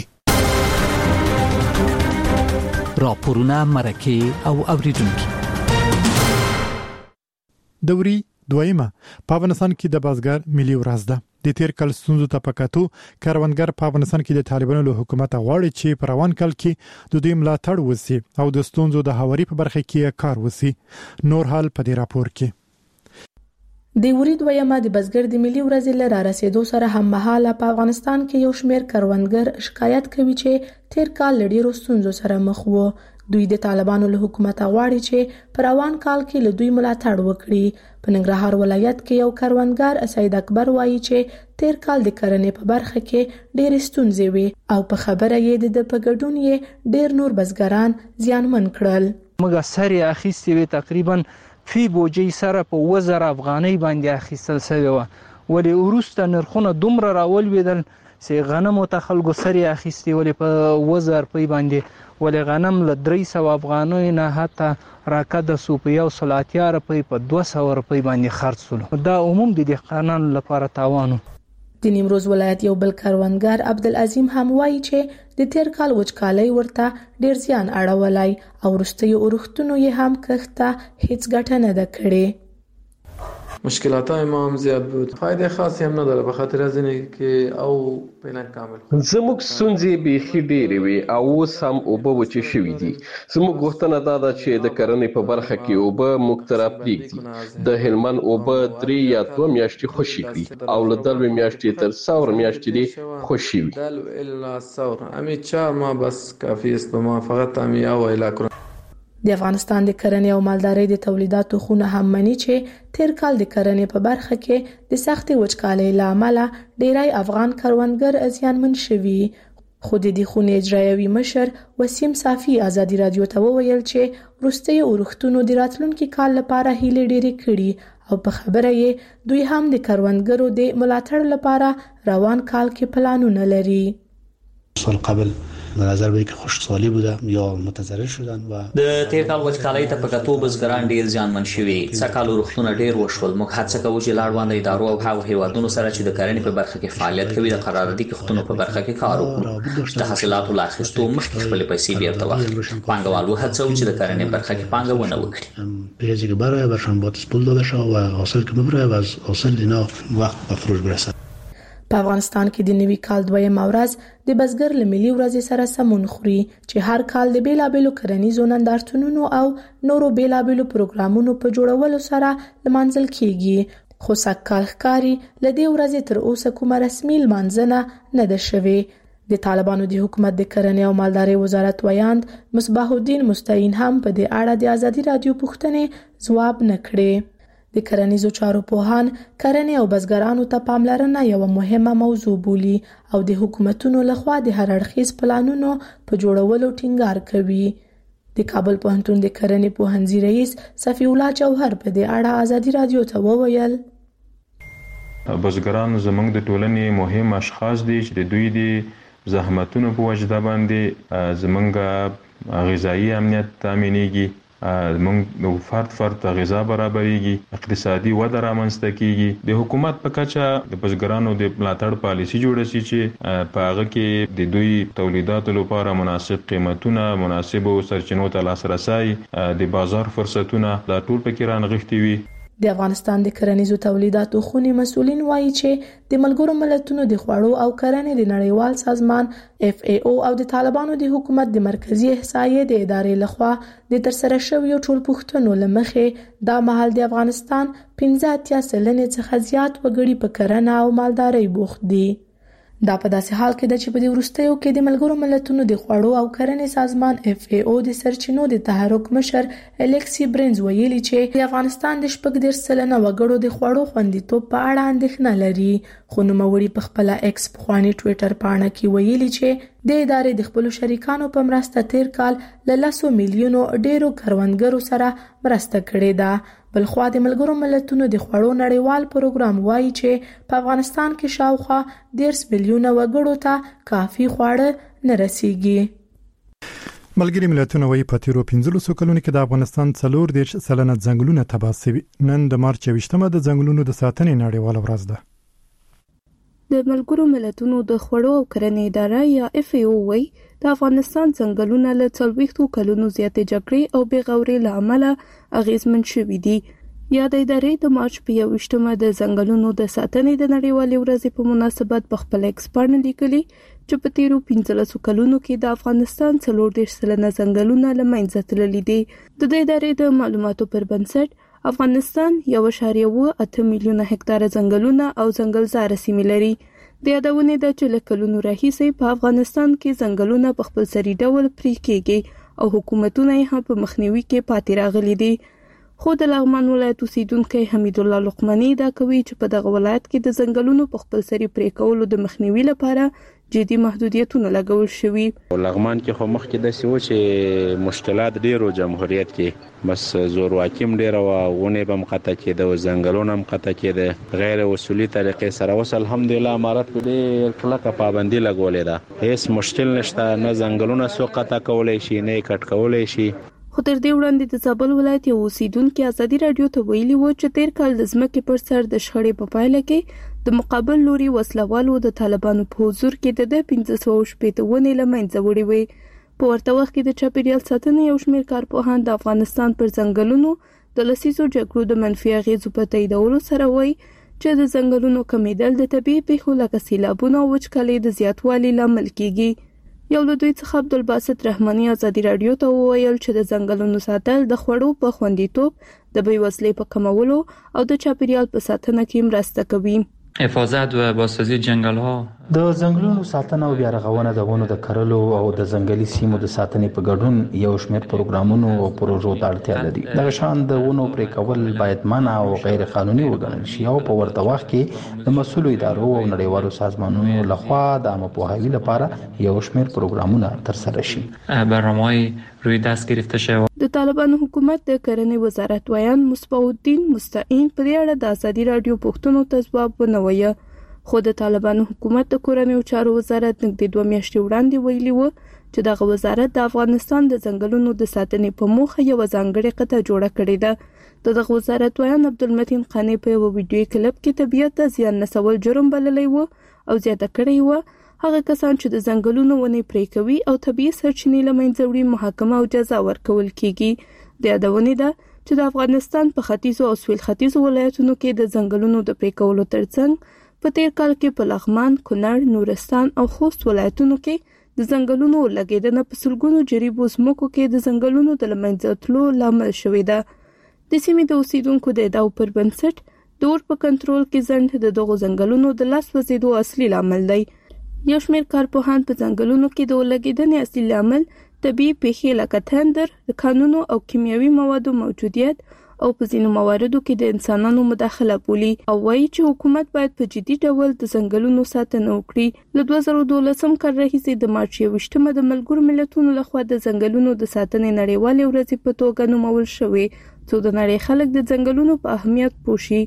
راپورونه مرکه او اوریدونکو دوري دویمه په افغانستان کې د بازګر ملي ورځ ده. د تیر کال ستونزو ته پکاتو کاروانګر په افغانستان کې د طالبانو له حکومت غواړي چې په روان کال کې د دوی ملاتړ وسی او د ستونزو د هواري په برخه کې کار وسی. نور حال په دې راپور کې د ورید ویمه د بزګر د ملي ورځې لپاره رسیدو سره هم مهاله په افغانستان کې یو شمېر کاروانګر شکایت کوي چې تیر کال ډیرو ستونزو سره مخ وو. دوی د طالبانو له حکومت غواړي چې په روان کال کې له دوی ملاتړ وکړي. په ننګرهار ولایت کې یو کاروانګر سید اکبر وایي چې تیر کال د کرنې په برخه کې ډېر ستونزې وي او په خبره یې د پګډون یې ډېر نور بزګران زیانمن کړل. موږ سری اخیستې وي تقریبا فی بوجي سره په 1000 افغانۍ باندې اخیستل شوی و. ولې وروسته نرخونه دومره راولویدل چې غنم او خلکو سره اخیستي ولې په 1000 روپۍ باندې ولې غنم له 300 افغانۍ نه حتی راکده سو په 180 روپۍ په 200 روپۍ باندې خرڅ شول. دا عموم د دهقانانو لپاره تاوان. د نیمروز ولایت یو بل کاروانګر عبدالعظیم هم وایي چې د تیر کال وچکالۍ ورته ډیر زیان اړولای او وروستیو اورښتونو یې هم کښته هیڅ ګټه نه ده کړې. مشکلات ما هم زیاد بود. فایده خاصی هم نداره به خاطر از اینه که او فعلا کامل. زموږ ستونزې بیخي ډېرې وي او اوس هم اوبه وچې شوي دي. زموږ غوښتنه دا ده چې د کرنې په برخه کې اوبه موږ ته راپرېږدي. د هلمند اوبه 3 یا 2 میاشتې خوشې کړي او له 2 میاشتې تر 100 میاشتې دې خوشې وي. دل الا 100 همین 4 ماه بس کافی است به ما فقط همین او الا. د افغانستان د کرنې او مالدارۍ د تولیداتو خونه هم مني چې تیر کال د کرنې په برخه کې د سختې وچکالۍ له امله ډیری افغان کروندګر زیانمن شوي. خو د دې خونې اجرایوي مشر وسیم صافي ازادي رادیو ته وویل چې وروستي اورښتونو د راتلونکي کال لپاره هیلې ډېرې کړي او په خبره یې دوی هم د کروندګرو د ملاتړ لپاره روان کال کې پلانونه لري. سال قبل به نظر به که خوشحالی بوده یا متضرر شدن و د تیر کال وچکالۍ ته په کتو بزګران ډیر زیانمن شوي. سکهال اورښتونه ډیر وشول. موږ هڅه کوو چې لاړوانده ادارو او هغو هیوادونو سره چې د کرنې په برخه کې فعالیت کوي د قراردادي کښتونو په برخه کې کار وکړو. د حاصلاتو لا اخیستو مخکې خپلې پیسې بیرته واخلي. پانګوال وهڅوو چې د کرنې برخه کې پانګونه وکړي. پیسې که برای برشان باتس پول داده شد و حاصل که ببره و از حاصل اینا وقت به فروش برسد. په افغانستان کې د نوي کال 2 ورځ د بزګر له ملي ورځې سره سمون خوري چې هر کال د بیلابېلو کرنیزو نندارتونونو او نورو بیلابېلو پروګرامونو په جوړولو سره لمانځل کیږي. خو سږکال ښکاري له دې ورځې تر اوسه کومه رسمي لمانځنه نه ده شوې. د طالبانو د حکومت د کرنې او مالدارۍ وزارت ویاند مصباح الدین مستعین هم په دې اړه د ازادي رادیو پوښتنې ځواب نه کړې. د کرنیزو چارو پوهان کرنې او بزګرانو ته پاملرنه یو مهمه موضوع بولي او د حکومتونو لخوا د هر اړخیز پلانونو په جوړولو ټینګار کوي. د کابل پوهنتون د کرنې پوهنځي رئیس صفی الله جوهر په دې اړه ازادي رادیو ته وویل بزګران زموږ د ټولنې مهم اشخاص دي چې د دوی د زحمتونو په وجه باندې زموږ غذایی امنیت تامینېږي. موږ نو فرد غذا برابرېږي. اقتصادي وده رامنځته کیږي. د حکومت په کچه د بزګرانو د ملاتړ پالیسي جوړه شي چې په هغه کې د دوی تولیداتو لپاره مناسب قیمتونه، مناسب سرچینو ته لاسرسي، د بازار فرصتونه دا ټول پکې رانغښتي وي. د افغانستان د کرنیزو تولیداتو خونې مسؤلین وایي چې د ملګرو ملتونو د خوړو او کرنې د نړیوال سازمان FAO او د طالبانو د حکومت د مرکزی احصایې د ادارې لخوا د ترسره شویو ټولپوښتنو له مخې دا مهال د افغانستان 85% څخه زیات وګړي په کرنه او مالدارۍ بوخت دي. دا په داسې حال کې ده چې په دې وروستیو کې د ملګرو ملتونو د خوړو او کرنې سازمان FAO د سرچینو د تحرک مشر الیکسی برنز ویلي چې د افغانستان د 40% وګړو د خوړو خوندیتوب په اړه اندېښنه لري. خو نوموړي په خپل ایکس پخواني ټوئیټر پاڼه کې ویلي چې د ادارې د خپل شریکانو په مرسته تیر کال له 100 میلیونو ډیرو کروندګرو سره مرسته کړې ده. بلخوا د ملګرو ملتونو د خوړو نړیوال پروګرام وایي چې په افغانستان کې شاوخوا 10 میلیونه وګړو ته کافي خواړه نه رسیږي. ملګری ملتونه وایي په تیرو 15 کلونو کې د افغانستان 40% ځنګلونه تباه شوي. نن د مارچ 28مه د ځنګلونو د ساتنې نړیواله ورځ ده. د ملګرو ملتونو د خوړو او کرنې اداره یا FAO وایي د افغانستان ځنګلونه له 40 کلونو زیاتې جګړې او بېغورۍ له امله اغیزمن شوي دي. یا د ادارې د مارچ په 28مه د ځنګلونو د ساتنې د نړیوالې ورځې په مناسبت په خپل ایکس پاڼه لیکلي چې په تیرو 15 کلونو کې د افغانستان 40% ځنګلونه له منځه تللي دي. د دې ادارې د معلوماتو پر بنسټ افغانستان 1.8 میلیونه هکتاره ځنګلونه او ځنګلزار سیمې لري. د یادونې د چې له کلونو راهیسې په افغانستان کې ځنګلونه په خپل سري ډول پرې کېږي او حکومتونه یې هم په مخنیوي کې پاتې راغلي دي. خو د لغمان ولایت اوسیدونکی حمید الله لقمنی دا کوي چې په دغه ولایت کې د ځنګلونو په خپل سري پرې کولو د مخنیوي لپاره جدي محدودیتونه لګول شوي. لغمان کې خو مخکې د سیو چې مشکلات ډیرو جمهوریت کې بس زور واکیم ډیر او غونې به مقطع کې د زنګلونو مقطع کې د غیر اصولي طریقې سره وس الحمدلله امارت په دې کلکه پابندي لګولې ده. هیڅ مشکل نشته، نه زنګلونه سو قطع کولای شي نه کټ کولای شي. خو تر دې وړاندې د زابل ولایت یو اوسیدونکو ازادي رادیو ته ویلي و چې تیر کال د ځمکې پر سر د شخړې په پایله کې د مقابل لوري وسلوالو د طالبانو په حضور کې د 1560 ونې لمنځه وړي وي. په ورته وخت کې د چاپیریال ساتنې یو شمېر کارپوهان د افغانستان پر ځنګلونو د لسیزو جګړو د منفي اغېزو په تاییدولو سره وایي چې د ځنګلونو کمیدل د طبیعي پیښو لکه سیلابونو او وچکالۍ د زیاتوالي لامل کیږي. یو له دوی څخه عبدالباسط رحماني ازادي رادیو ته وویل چې د ځنګلونو ساتل د خوړو په خوندیتوب، د بیوزلۍ په کمولو او د چاپیریال په ساتنه کې مرسته کوي. حفاظت و بازسازی جنگل‌ها د ځنګلونو ساتنه او بیارغونه د ونو د کرلو او د ځنګلي سیمو د ساتنې په ګډون یو شمېر پروګرامونو او پروژو ته اړتیا لري. دغه شان د ونو پرې کول باید منع او غیر قانوني وګڼل شي او په ورته وخت کې د مسؤلو ادارو او نړیوالو سازمانونو لخوا د عامه پوهاوي لپاره یو شمېر پروګرامونه ترسره شي. برنامه‌های روی دست گرفته شوه. د طالبانو حکومت د کرنې وزارت ویان مصباح مستعین په دې اړه د ازادي رادیو پوښتنو ته ځواب ونوي. خو د طالبانو حکومت د کورنیو چارو وزارت نږدې 2 میاشتې وړاندې ویلي و چې دغه وزارت د افغانستان د ځنګلونو د ساتنې په موخه یو ځانګړې قطعه جوړه کړې ده. دغه وزارت ویان عبدالمتین قانی په یو ویډیو کلیپ کې طبیعت ته زیان رسول جرم بللی و او زیاته کړی و هغه کسان چې د ځنګلونو ونې پرې کوي او طبیعي سرچینې له منځه وړي محاکمه او جزا ورکول کیږي. د یادونې ده چې د افغانستان په ختیځو او سویل ختیځو ولایتونو کې د ځنګلونو د پرې کولو ترڅنګ په تیر کال کې په لغمان، کونړ، نورستان او خوست ولایتونو کې د ځنګلونو لګیدنه په سلګونو جریبو ځمکو کې د ځنګلونو د لمنځه تلو لامل شوې ده. د سیمې د اوسیدونکو د ادعاو پر بنسټ د اور په کنټرول کې ځنډ د دغو ځنګلونو د لاس وځېدو اصلي لامل دی. یو شمېر کارپوهان په ځنګلونو کې د اور لګیدنې اصلي لامل طبیعي پیښې لکه تندر، د کانونو او کیمیاوي موادو موجودیت او په ځینو مواردو کې د انسانانو مداخله بولي او وایي چې حکومت باید په جدي ډول د ځنګلونو ساتنه وکړي. له 2012 کال راهیسې د مارچ 21 د ملګرو ملتونو لخوا د ځنګلونو د ساتنې نړیوالې ورځې په توګه نومول شوې څو د نړۍ خلک د ځنګلونو په اهمیت پوه شي.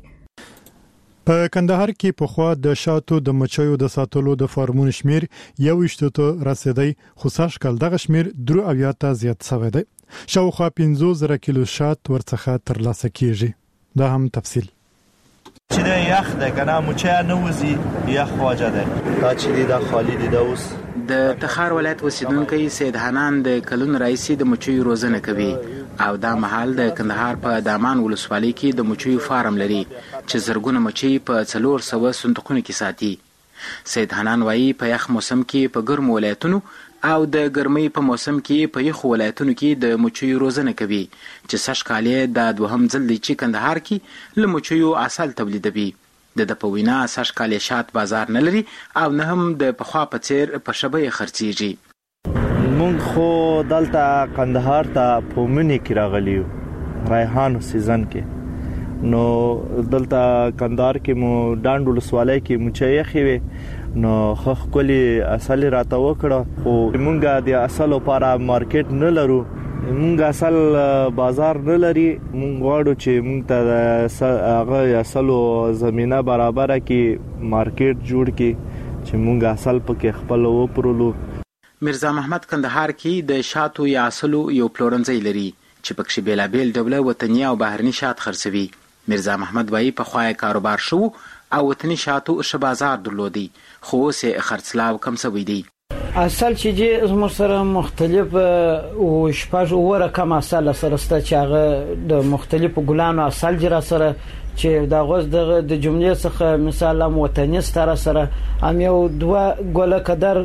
په کندهار کې په خوا د شاتو د مچیو د ساتلو د فارمونو شمیر 21 ته رسیدي، خو سږ کال دغه شمیر 3 ته زیات شوی دی. شاوخوا 15,000 کیلو شات ورڅخه ترلاسه کیږي. دا هم تفصیل چې د یخ د کنه مچا نه وزي یخ واجه ده دا چې د خالی دی د اوس د تخار ولایت اوسیدونکو سید حنان د کلون رئیسي د مچیو روزنه کوي او دا محل د کندهار په دامان ولسوالۍ کې د مچیو فارم لري چې زرګونه مچي په 400 صندوقونو کې ساتي. سید حنان وایي په یخ موسم کې په ګرم ولایتونو او د ګرمۍ په موسم کې په یخ ولایتونو کې د مچیو روزنه کوي چې سږ کال د دوهم ځل دی چې کندهار کې له مچیو اصل تولیدوي. د پوینا سږ کال شات بازار نه لري او نه هم د پخوا په څیر په شبې خرڅيږي. مونږ خو دلته کندهار ته په منی کې راغلیو ریحان سیزن کې نو دلته کندهار کې مو ډانډ ولسوالۍ کې مچې خېوي نو خخ کلی اصل راته وکړه خو مونږه د اصل لپاره مارکیټ نه لرو مونږ اصل بازار نه لري مونږ غواړو چې مونږ ته هغه اصل زمينه برابر کې مارکیټ جوړ کې چې مونږ اصل پکې خپل وپرلو. مرزا محمد کندهار کې د شاتو یا اصلو یو پلورنځي لري چې پکې بیلابیل ډوله وطني او بهرني شات خرڅوي. مرزا محمد وایي په خوای کاروبار شو او وطني شاتو ش بازار درلودي خو سه خرڅلاو کم سوي دي. اصل چې زموږ سره مختلف او شپږ اوره کم اصل سره ست چې هغه د مختلفو ګلانو اصل جرا سره چې دا غوز د جملې څخه مثال هم وطني ستاره سره هم یو دوه ګوله قدر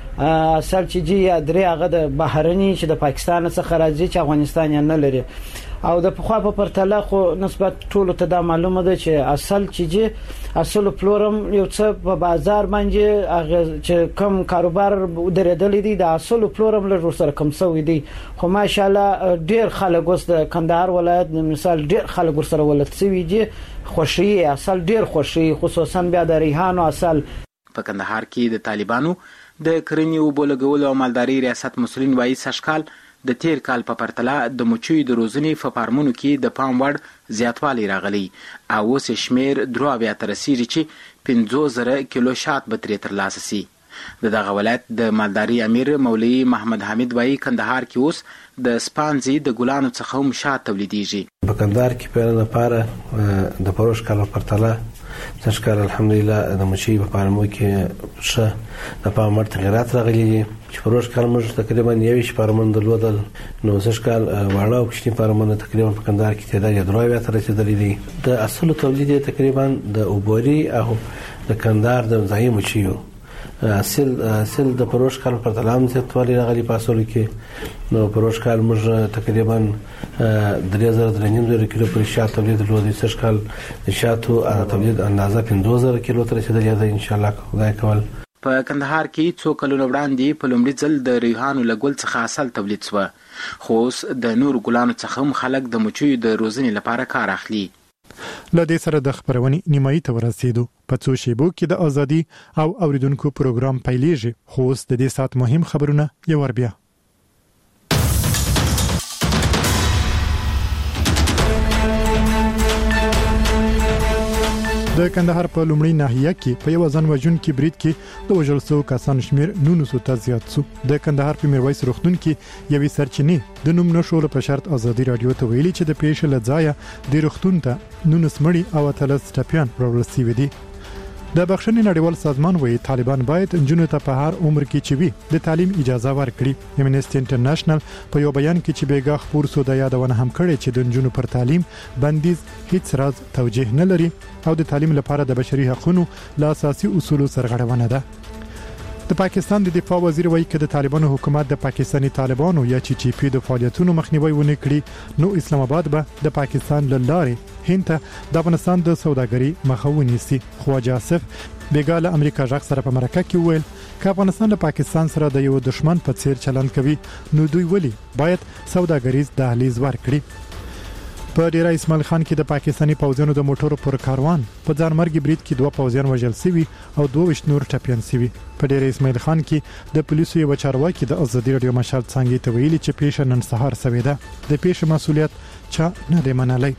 اصل چې جی درې هغه د بهرني چې د پاکستان څخه راځي چې افغانستان یې نه لري او د پخوا په پرتله خو نسبت ټولو ته دا معلومه ده چې اصل چې جی اصل فلورم یو څه په بازار باندې هغه چې کم کاروبار درېدل دي د اصل فلورم له سره کم سوي دي خو ماشاءالله ډیر خلک اوس د کندهار ولایت مثال ډیر خلک سره ولت سوي دي خوشي اصل ډیر خوشي خصوصا بیا د ریحان او اصل. په کندهار کې د طالبانو د کرنې اوبو لګولو او مالدارۍ ریاست مسؤلین وایي سږکال د تیر کال په پرتله د مچیو د روزنې په فارمونو کې د پام وړ زیاتوالی راغلی او اوس شمیر 3 ته رسیږي چې 50,000 کیلو شات به ترې ترلاسه سي. د دغه ولایت د مالداري امیر مولوي محمد حمید وایي کندهار کې اوس د سپانزي د ګلانو څخه هم شات تولیدېږي. په کندهار کې په لپاره د پروش کال په پرتله سږکال الحمدلله د مچۍ په فارمو کې ښه د پام وړ تغیرات راغلي دي چې پروش کال موږ تقریبا 21 فارمونه درلودل نو سږکال واړه او کوچني فارمونه تقریبا په کندهار کې تعداد 3 ته رسیدلی دي. د اصل تولید تقریبا د اوبوري او د کندهار د ځای مچیو اصل د پروش کال په پرتله هم زیاتوالی راغلی په اصل کې نو پروش کال موږ تقریبا 3,000 کیلو پر شات تولید درلودي. سږکال د شاتو تولید اندازه 50,000 کیلو ته رسیدلی ده ان شاء الله خدای کول. په کندهار کې څو کلونه وړاندې په لومړي ځل د ریحانو له ګل څخه اصل تولید شو خو اوس د نور ګلانو څخه هم خلک د مچیو د روزنې لپاره کار اخلي. لدې سره د خبرونې نیمایي ته ورسېدو. په څو شیبو کې د ازادي او اوریدونکو پروګرام پیلېږي خو اوس د دې سات مهم خبرونه یو ور بیا. د کندهار په لومړی ناحیه کې په یو ځان وژونکي برید کې د وژل شوو کسانو شمیر 900 ته زیات شو. د کندهار په میرویس روغتون کې یوې سرچینې د نوم نشولو په شرط ازادي رادیو ته ویلي چې د پیښې له ځایه د روغتون ته 19 مړي او 13 ټپیان راوړل شوي دي. د بخښنې نړیوال سازمان وایي طالبان باید نجونو ته په هر عمر کې چې وي د تعلیم اجازه ورکړي. امنیسټي انټرنیشنل په یو بیان کې چې بیګا خبر سو د یادونه هم کړې چې د نجونو پر تعلیم بندیز هیڅ راز توجیه نه لري او د تعلیم لپاره د بشري حقوقو له اساسي اصولو سرغړونه ده. د پاکستان د دفاع وزیر وایي چې د طالبانو حکومت د پاکستاني طالبانو یا TTP د فعالیتونو مخنیوي ونه کړي نو اسلام آباد به د پاکستان له لارې هند ته د افغانستان د سوداګرۍ مخه ونیسي. خواجه آصف بیګا له امریکا ځخ سره په مرکه کې ویل چې افغانستان له پاکستان سره د یو دشمن په څیر چلند کوي نو دوی ولی باید سوداګریز دهلیز ورکړي. په ډیره اسماعیل خان کې د پاکستاني پوځیانو د موټرو پر کاروان په ځانمرګي برید کې 2 پوځیان وژل شوي او 22 نور ټپیان شوي. په ډیره اسماعیل خان کې د پولیسو یو چارواکي د ازادي رادیو مشال څنګه ته ویلي چې پیښه نن سهار شوې ده. د پیښې مسؤلیت چا نه دی منلی.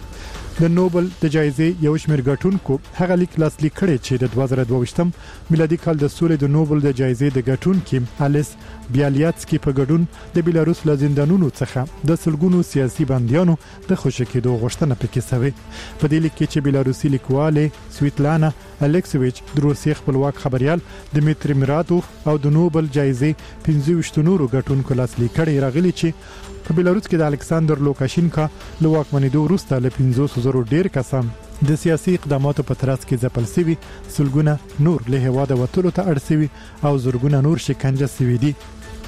د نوبل د جایزې یو شمېر ګټونکو هغه لیک لاسلیک کړی چې د 2022م میلادي کال د سولې د نوبل د جایزې د ګټونکو الیس بیالیاتسکی په ګډون د بیلاروس له زندانونو څخه د سلګونو سیاسي بنديانو د خوشکېدو غوښتنه پکې شوې. په دې لیک کې چې بیلاروسي لیکواله سویتلانا الکسویچ د روسیې خپلواک خبريال دمیتری میراتوف او د نوبل جایزې 25 نورو ګټونکو لاسلیک کړي راغلي چې په بیلاروس کې د الکساندر لوکاشینکا له واکمنېدو وروسته له 500 ډیر کسان د سیاسي اقداماتو په ترڅ کې ځپل شوي سلګونه نور له هواده وټولو ته اړ شوي او زورګونه نور شکنجه شوي دي.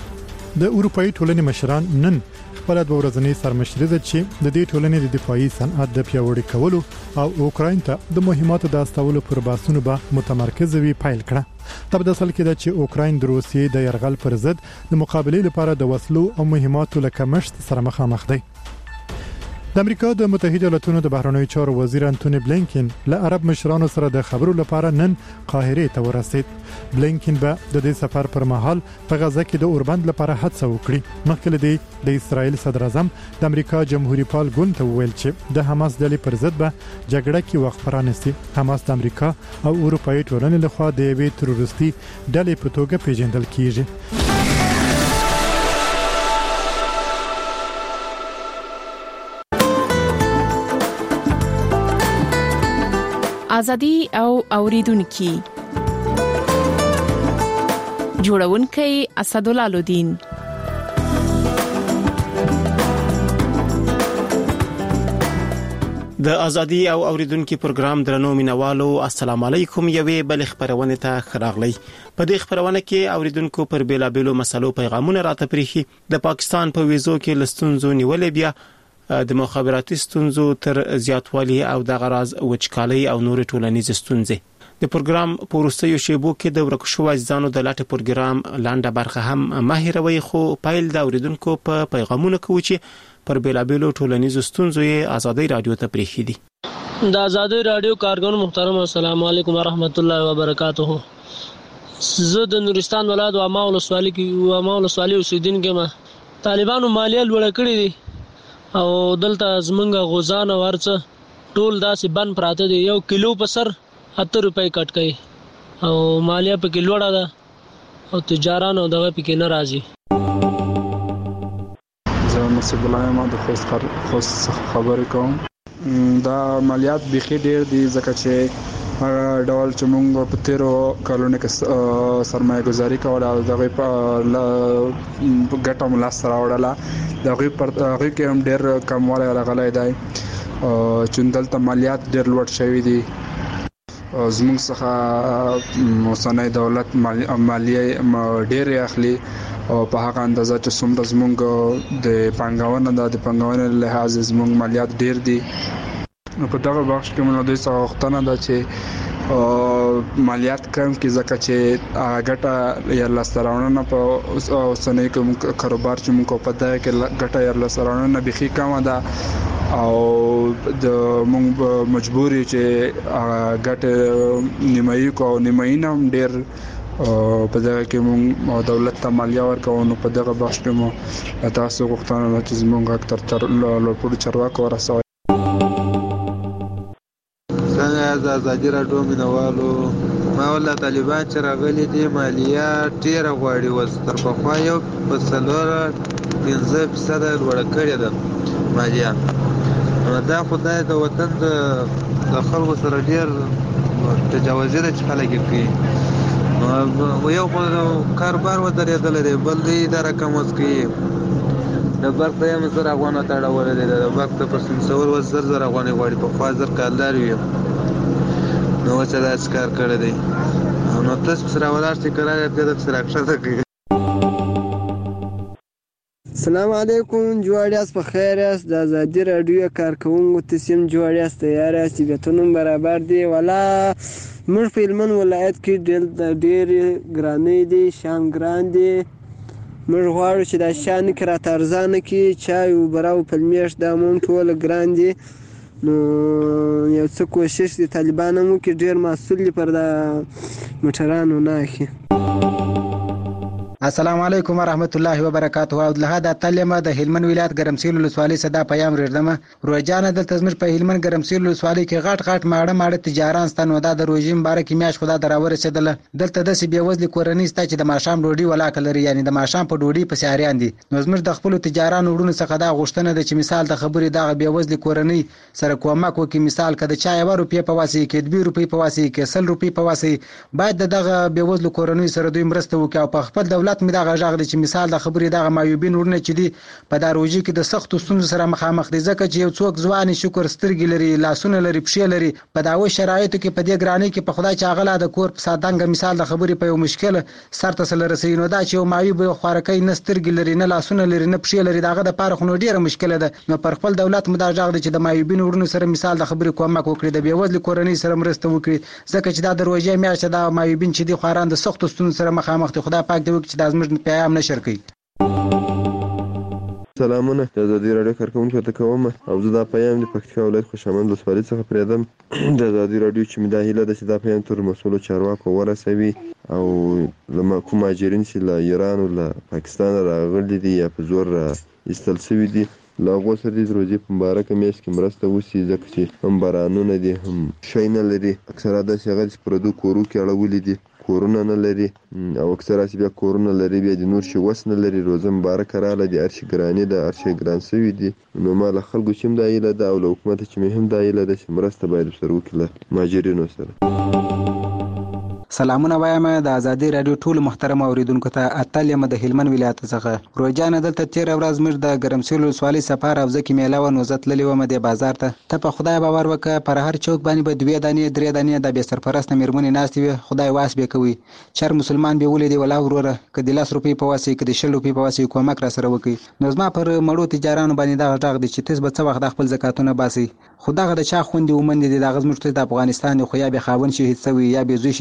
د اروپאי ټولنې مشران نن خپل د ورځنی سرمشري ده چې د دې ټولنې د دفاعي صنعت د پیاوړي کولو او اوکراین ته د مهماتو د استولو پر باسونو به متمرکز وي پیل کړه. تبدو اصل کې د چې اوکراین د روسیې د يرغل پر ضد د مقابله لپاره د وسلو او مهماتو لکه مشت سره مخامخ دی. د امریکا د متحده ایالاتونو د بهرنیو چارو وزیر انټونی بلینکن له عرب مشرانو سره د خبرو لپاره نن قاهره ته ورسید. بلینکن به د دې سفر پر مهال په غزه کې د اوربند لپاره هڅه وکړي. مخکې دی د اسرایل صدر اعظم د امریکا جمهوریت پال ګوند ته ویل چې د حماس ډلې پر ضد به جګړه کې وقف رانیسي. حماس د امریکا او اروپאי ټولنې لخوا د یوې تروریستي ډلې په توګه پیژندل کیږي. ازادي او اوریدونکو جوړونکي اسدالله الدین د ازادي او اوریدونکو پروګرام درنو مینوالو السلام علیکم. یوې بل خبرونه ته خراغلی. په دې خبرونه کې اوریدونکو پر بیلابیلو مسلو پیغامونه راته پریخي. د پاکستان په ویزو کې لستونزو نیولې بیا د مخابراتي ستونزو تر زیاتوالي او د غراز وچکالي او نور ټولنیز ستونزې. د پروګرام پورستیو شیبو کې د ورکشو ځانو د لاټ پروګرام لاندې برخه هم ماهروي خو پایل د اوریدونکو په پیغامونو کې چې پر بیلابیلو ټولنیز ستونزو یې ازادي رادیو ته پریخي دي. د ازادي رادیو کارګون محترم السلام علیکم ورحمت الله وبرکاتہ. زه د نورستان ولایت واما ولسوالۍ اوسیدونکی یم. طالبانو مالیه لوړه کړې دي او دلته زمونږ غوزان او هر څه ټول داسې بند پراته دي. 1 کیلو په سر 8 روپۍ کټ کوي او مالیه پکې لوړه ده او تجاران او دغه پکې نه راځي. زه نصیب الله یم د خوست خبرې کوم. دا مالیات بیخي ډېر دي ځکه چې هغه ډول چې موږ په تیرو کلونو کې سرمایه گذاري کوله او دغه په ګټه مو لاسته راوړله دغه کې هم ډېر کموالی راغلی دی چې دلته مالیات ډېر لوړ شوي دي. زموږ څخه اوسنی دولت مالیه ډېرې اخلي او په هغه اندازه چې څومره زموږ د پانګونه د پانګونې له لحاظه زموږ مالیات ډېر دي. نو په دغه بخش کې موږ دوی څخه غوښتنه ده چې مالیات کم کړي ځکه چې ګټه یا لاسته راوړنه په اوسنی کاروبار چې موږ په دغه کې ګټه یا لاسته راوړنه بیخي کمه ده او د موږ مجبور یو چې ګټه نیمایي کو او نیمایي هم ډېر په دغه کې موږ دولت ته مالیه ورکوو. نو په دغه بخش کې مو تاسو غوښتنه ده چې زموږ اکثر لوړپوړو چارواکو ورسوي. څنګه د ازادي راډیو مینوالو ما ولا طالبان چې راغلي دي مالیه ډېره غواړي اوس تر پخوا 1.5% لوړه کړې ده مالیه. دا خدای د وطن د خلکو سره ډېر تجاوزي ده چې خلک یې کوي. یو کاروبار ودرېدلی دی بل دی دا رقم اوس کوي. د برق ته یې زر افغانه ته اړولی دی د برق ته په سنسور اوس 1000 افغانۍ غواړي. پخوا زر کالدار وي نو اوس یې داسې کار کړی دی. نو تاسو پسې راولاړ شئ که راغلی پرې درپسې راکښته کوي. السلام علیکم جوړ یاست په خیر یاست د ازادي راډیو کارکوونکو تاسو هم جوړ یاست تیار یاست بیتونه برابر دي ولا موږ په هلمند ولایت کې ډېر ګرانۍ دي شان ګران دي موږ غواړو چې دا شان کې راته ارزانه کې چای او براو پلمیش دا مون ټول ګران دي. نو یو څه کوشش دي طالبان هم کې ډېر مسؤل پر دا موټرانو نه اخی. السلام علیکم ورحمت الله وبرکاته. عبد الله د تلمه د هلمند ولایت ګرمسیل ولسوالۍ صدا پیام ریډمه روزانه د تزمر په هلمند ګرمسیل ولسوالۍ کې غټ ماړه تجاران ستنو دا د روزیم بارکې میاش خدا دراور رسیدله دلته د سی بیوزل کورنۍ ستا چې د ماشام ډوډۍ ولا کلري یعنی د ماشام په ډوډۍ په سیاریان دي. نو زمر د خپل تجاران وړونو څخه دا غوښتنه ده چې مثال د خبرې دا بیوزل کورنۍ سره کومک وکي. مثال کده چا 1 روپیه په واسي کې 2 روپیه په واسي کې 100 روپیه په واسي باید دغه بیوزل کورنۍ سره دوی مرسته وکړي او په خپل دولت می دا غږ چې مثال د خبرې دغه مایوبین ورنه چې دی په داروجي کې د سختو ستونزو سره مخامخ دي ځکه چې یو څوک ځواني شکر سترګې لري لاسونه لري پښې لري په داوی شرایطو کې په دې ګرانۍ کې په خدای چې اغله د کور په سادانګ مثال د خبرې په یو مشکل سرته سره رسېنو دا چې یو مایوب خوارکۍ نه سترګې لري نه لاسونه لري نه پښې لري دغه د پاره خو ډیره مشکله ده. نو پر خپل دولت مداجغ دي چې د مایوبین ورنه سره مثال د خبرې کومک وکړي د بیوزل کورنۍ سره مرسته وکړي ځکه چې دا دروازه میاشته د مایوبین چې دی خواران د سختو ستونزو سره مخامخ دي. خدای پاک دې وکړي چې د ازمر پیغام نشر کړي. سلامونه د ازادي راډیو کارکوونکو ته کوم او زه دا پیغام د پکتیکا ولایت خوشامند ولسوالۍ څخه پریدم. د ازادي راډیو چې مې دا هیله ده چې دا پیغام تر مسؤلو چارواکو ورسوي او کوم مهاجرین چې له ایران او له پاکستان راغلي دي یا په زور ایستل شوي دي له هغو سره د روزي په مبارکه میاشت کې مرسته وشي ځکه چې هم بارانونه دي هم شی نه لري. اکثره داسې هغه چې پردو کورو کې اړولي دي کورونه نه لري او اکثره چې بیا کورونه لري بیا د نور شي وس نه لري. روزه مبارکه راغله د هر شي ګرانې ده هر شي ګران شوي دي. نو ما له خلکو چې هم دا هیله ده او له حکومت چې مې هم دا هیله ده چې مرسته باید ورسره وکړي له مهاجرینو سره. سلامونه وایم د ازادي راډیو ټول محترم اوریدونکو ته اتلم د هلمند ولایت څخه روزانه دلته 13 ورځ مر د ګرمسیل ولسوالۍ سفر او ځکه میله و نوزت للی و مده بازار ته په خدای باور وکه پر هر چوک باندې به 2 دانې 3 دانې د به سرپرست میرمنې ناشتي خدای واس به کوي چر مسلمان به ولې ولا وروره کدي 10 روپۍ په واسي کدي 10 روپۍ په واسي کومک را سره وکي. نو زما پر مړو تجارانو باندې دا غږ دي چې تاسو به څه وخت خپل زکاتونه باسي. خدای د چا خوندې ومند دي د غزمشت د افغانستان خو یا به خاون شهید سوي یا به زوی شهید سوي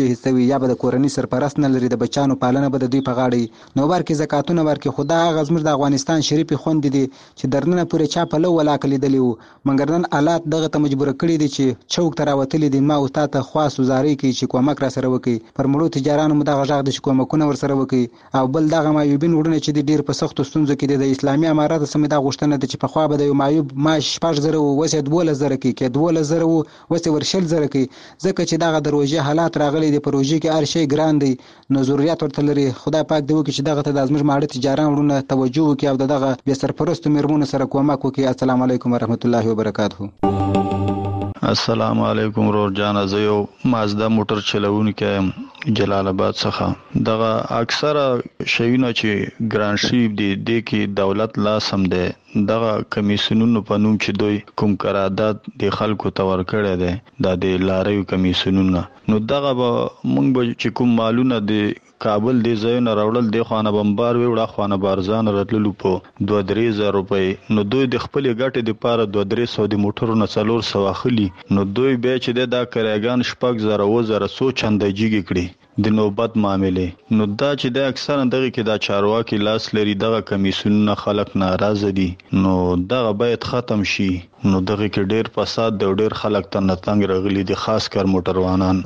یا به د کورنۍ سرپرست نه لري، د بچانو پالنه به د دوی په غاړه نو ورکې زکاتونه ورکې. خدا هغه زموږ د افغانستان شریفې خوندې دي چې درننه پورې چا پلو ولاکه لیدلی وو، مګر نن حالات دغه ته مجبوره کړي دي چې چوک ته راوتلي دي. ما استاد ته خواست وزارۍ کوي چې کومک را سره وکړي. پر مړو تجارانو مو دغه غږ د چې کومکونه ورسره وکړي. او بل دغه معیوبین وروڼه چې دي ډېر په سختو ستونزو کې دي، د اسلامي اماراتو څخه مې دا غوښتنه ده چې پخوا به د یو معیوب معاش 6,000 وو، اوس یې 12,000 کوي، که 12,000 وو اوس یې ور 6,000 کوي، ځکه چې دغه د روژې حالات راغلي دي. په روژې کې هر شی ګران دی، نو ضرورت ورته لري. خدای پاک دې وکړي چې دغه ته د زموږ ماړه تجاران وروڼه توجه وکړي او دغه بې سرپرستو مېرمنو سره کومک وکړي. السلام علیکم ورحمت الله وبرکاته. السلام علیکم ورور جان، زه یو مازدا موټر چلوونکی یم جلال آباد څخه. دغه اکثره شیونه چې ګران شي دي د کې دولت لاس هم دی. دغه کمیسیونونو په نوم چې دوی کوم قرارداد د خلکو ته ورکړی دی د لاریو کمیسیونونه، نو دغه به موږ به چې کوم مالونه د کابل دی ځایونه راوړل دی خوانه بمبار وی وړه خوانه بارزان راتللو په 2-3,000 روپۍ، نو دوی د خپل ګټې لپاره 2-300 د موټرو نه 400 اخلي، نو دوی به چې د کریګان 6,000 سو چندېږي کړي د نوبت معاملې. نو دا چې د اکثر دغه کې دا چارواکي لاس لري، دغه کمیسیونونه خلک ناراضه دي، نو دغه باید ختم شي. نو دغه کې ډېر فساد دی، ډېر خلک ته نتنګ راغلي دي، خاص کر موټروانان.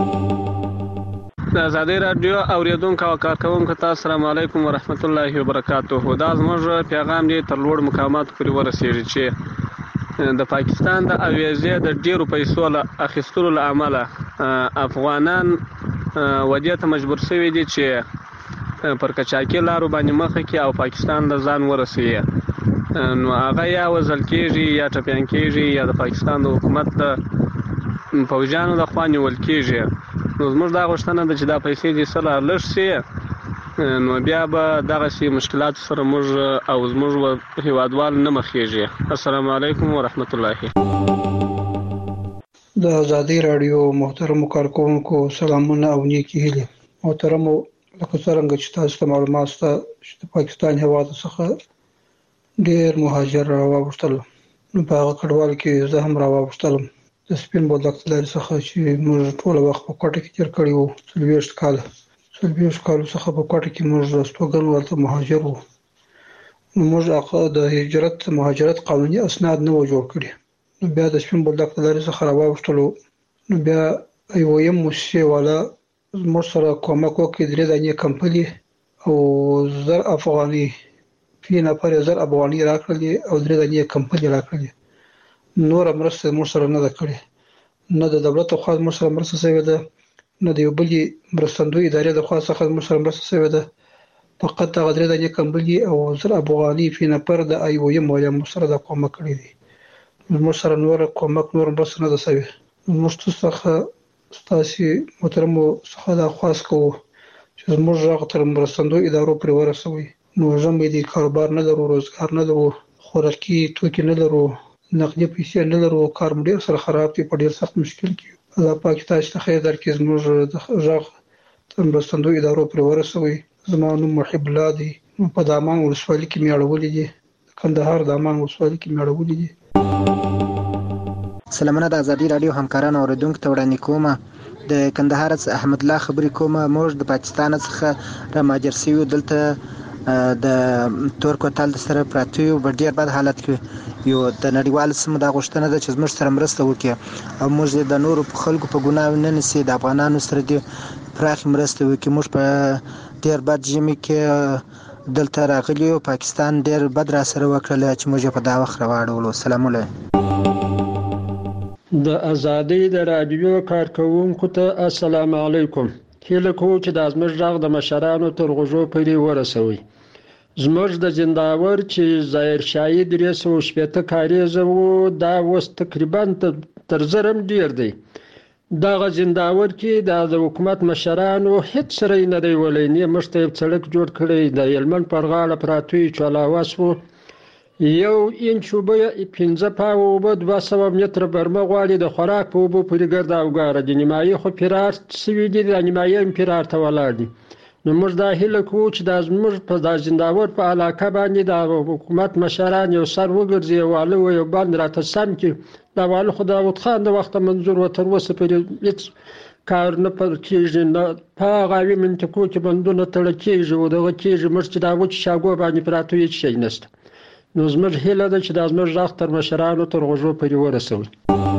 د ازادي رادیو اوریدونکو او کارکونکو ته السلام علیکم ورحمت الله وبرکاته. دا زموږ پیغام دی تر لوړ مقامات پورې ورسیږي چې د پاکستان د اویزې د ډیرو پیسو له اخیستلو له امله افغانان ودې ته مجبور شوي دي چې پر کچاکي لارو باندې مخه کې او پاکستان د ځان ورسوي. نو هغه یا وزل کېږي یا ټپیان کېږي یا د پاکستان د حکومت د فوجانو د خوا نیول کېږي. نو زموږ دا غوښتنه ده چې دا پیسې دې سره لږ شي، نو بیا به دغسې مشکلات سره موږ او زموږ هیوادوال نه مخېږي. السلام علیکم ورحمت الله. د ازادي رادیو محترمو کارکونکو سلامونه او نیکې هیلې. محترمو، لکه څرنګه چې تاسو ته معلومات شته چې د پاکستان هیواد څخه ډېر مهاجر راوغوښتل، نو په هغه کډوال کې زه هم راوغوښتلم د سپین بولدک لارې څخه چې موږ ټول وخت په کوټه کې تیر کړی وو. 40 کالو څخه په کوټه کې موږ ستوګن ورته مهاجر وو. نو موږ د هجرت مهاجرت قانوني اسناد نه و جوړ کړي. نو بیا د سپین بولدک لارې څخه راوغوښتلو، نو بیا ایویم موسسې والا موږ سره کومک وکړي. 3 دانې کمپنۍ او 1000 افغاني فی نفر 1000 افغاني راکړلې او 3 دانې کمپنۍ راکړلې. نور مرسته موږ سره نه ده کړې، نه د دولت خوا موږ سره مرسته شوې ده، نه د یو بلې مرستندوی ادارې د خوا څخه موږ سره مرسته شوې ده. فقط دغه 3 دانې کمپنۍ او 1000 افغاني فی نفر د ایویم والا موږ سره د کومک کړی دي. موږ سره نور کومک نور مرسته نه ده شوې. موږ څخه ستاسو محترمو څخه دا خواست کوو چې موږ هغه تر مرستندوی ادارو پورې ورسوي. نو زموږ د کاروبار نه لرو، روزګار نه لرو، خوراکي توکي نه لرو، نقدي پیسې نه لرو، کار مو ډېر سره خراب دی، په ډېر سخت مشکل کې. الله پاک تاسو ته خیر درکړي، زموږ د غږ تر مرستندوی ادارو پورې ورسوي. زما نوم محب الله دی، په دامان ولسوالۍ کې مې اړولې دي، کندهار دامان ولسوالۍ کې مې اړولې دي. سلامونه د ازادي رادیو همکارانو اوریدونکو ته وړاندې کوم. د کندهار څخه احمد الله خبرې کوم. موږ د پاکستان څخه را مهاجر شوي، دلته د تور کوتل سره پراته یو، په ډېر بد حالت کې یو. د نړیوال سیمو دا غوښتنه ده چې زموږ سره مرسته وکړي او موږ د نورو خلکو په ګناه نه نیسي، د افغانانو سره دې پراخې مرسته وکړي. موږ په ډېر بد ژمي کې دلته راغلي یو، پاکستان ډېر بد را سره وکړل چې موږ په دا وخت راواړولو. سلام علیکم. د ازادي د رادیو کارکونکو ته السلام علیکم. هیله کوم چې د زموږ غږ د مشرانو تر غوږو پورې ورسوي. زموږ د زنداور چې ظاهر شاهي 360 کاریزه وو، دا اوس تقریبا تر زرم ډیر دی. دغه زنداور کې د حکومت مشرانو هیڅ سره نه دی ولې نه مشته سړک جوړ کړی. د یلمن پر غاړه پراته چلاواس وو، یو انچ وبه 15 پاو وبه 200 متره برمه غواړي. د خوراک په وبو پورې ګرد او ګاره د نیمایي خو فرار سوي دي، د نیمایي فرار ته ولاړ دي. نو موږ دا هیله کوو چې د زموږ په د زنداور په علاقه باندې د حکومت مشران یو سر وګرځي، واله و یو باندې راته سم کې دا واله خو داود خان د وخت منظور و تر اوسه پورې هیڅ کار نه پر کېږي، نه په هغه اوی منطقو کې بندونه تړل کېږي او دغه کېږي، موږ چې دا وچ شاګو باندې پراته هېڅ شی نشته. نو زموږ هیله ده چې دا زموږ غږ تر مشرانو تر غوږو پورې ورسوي.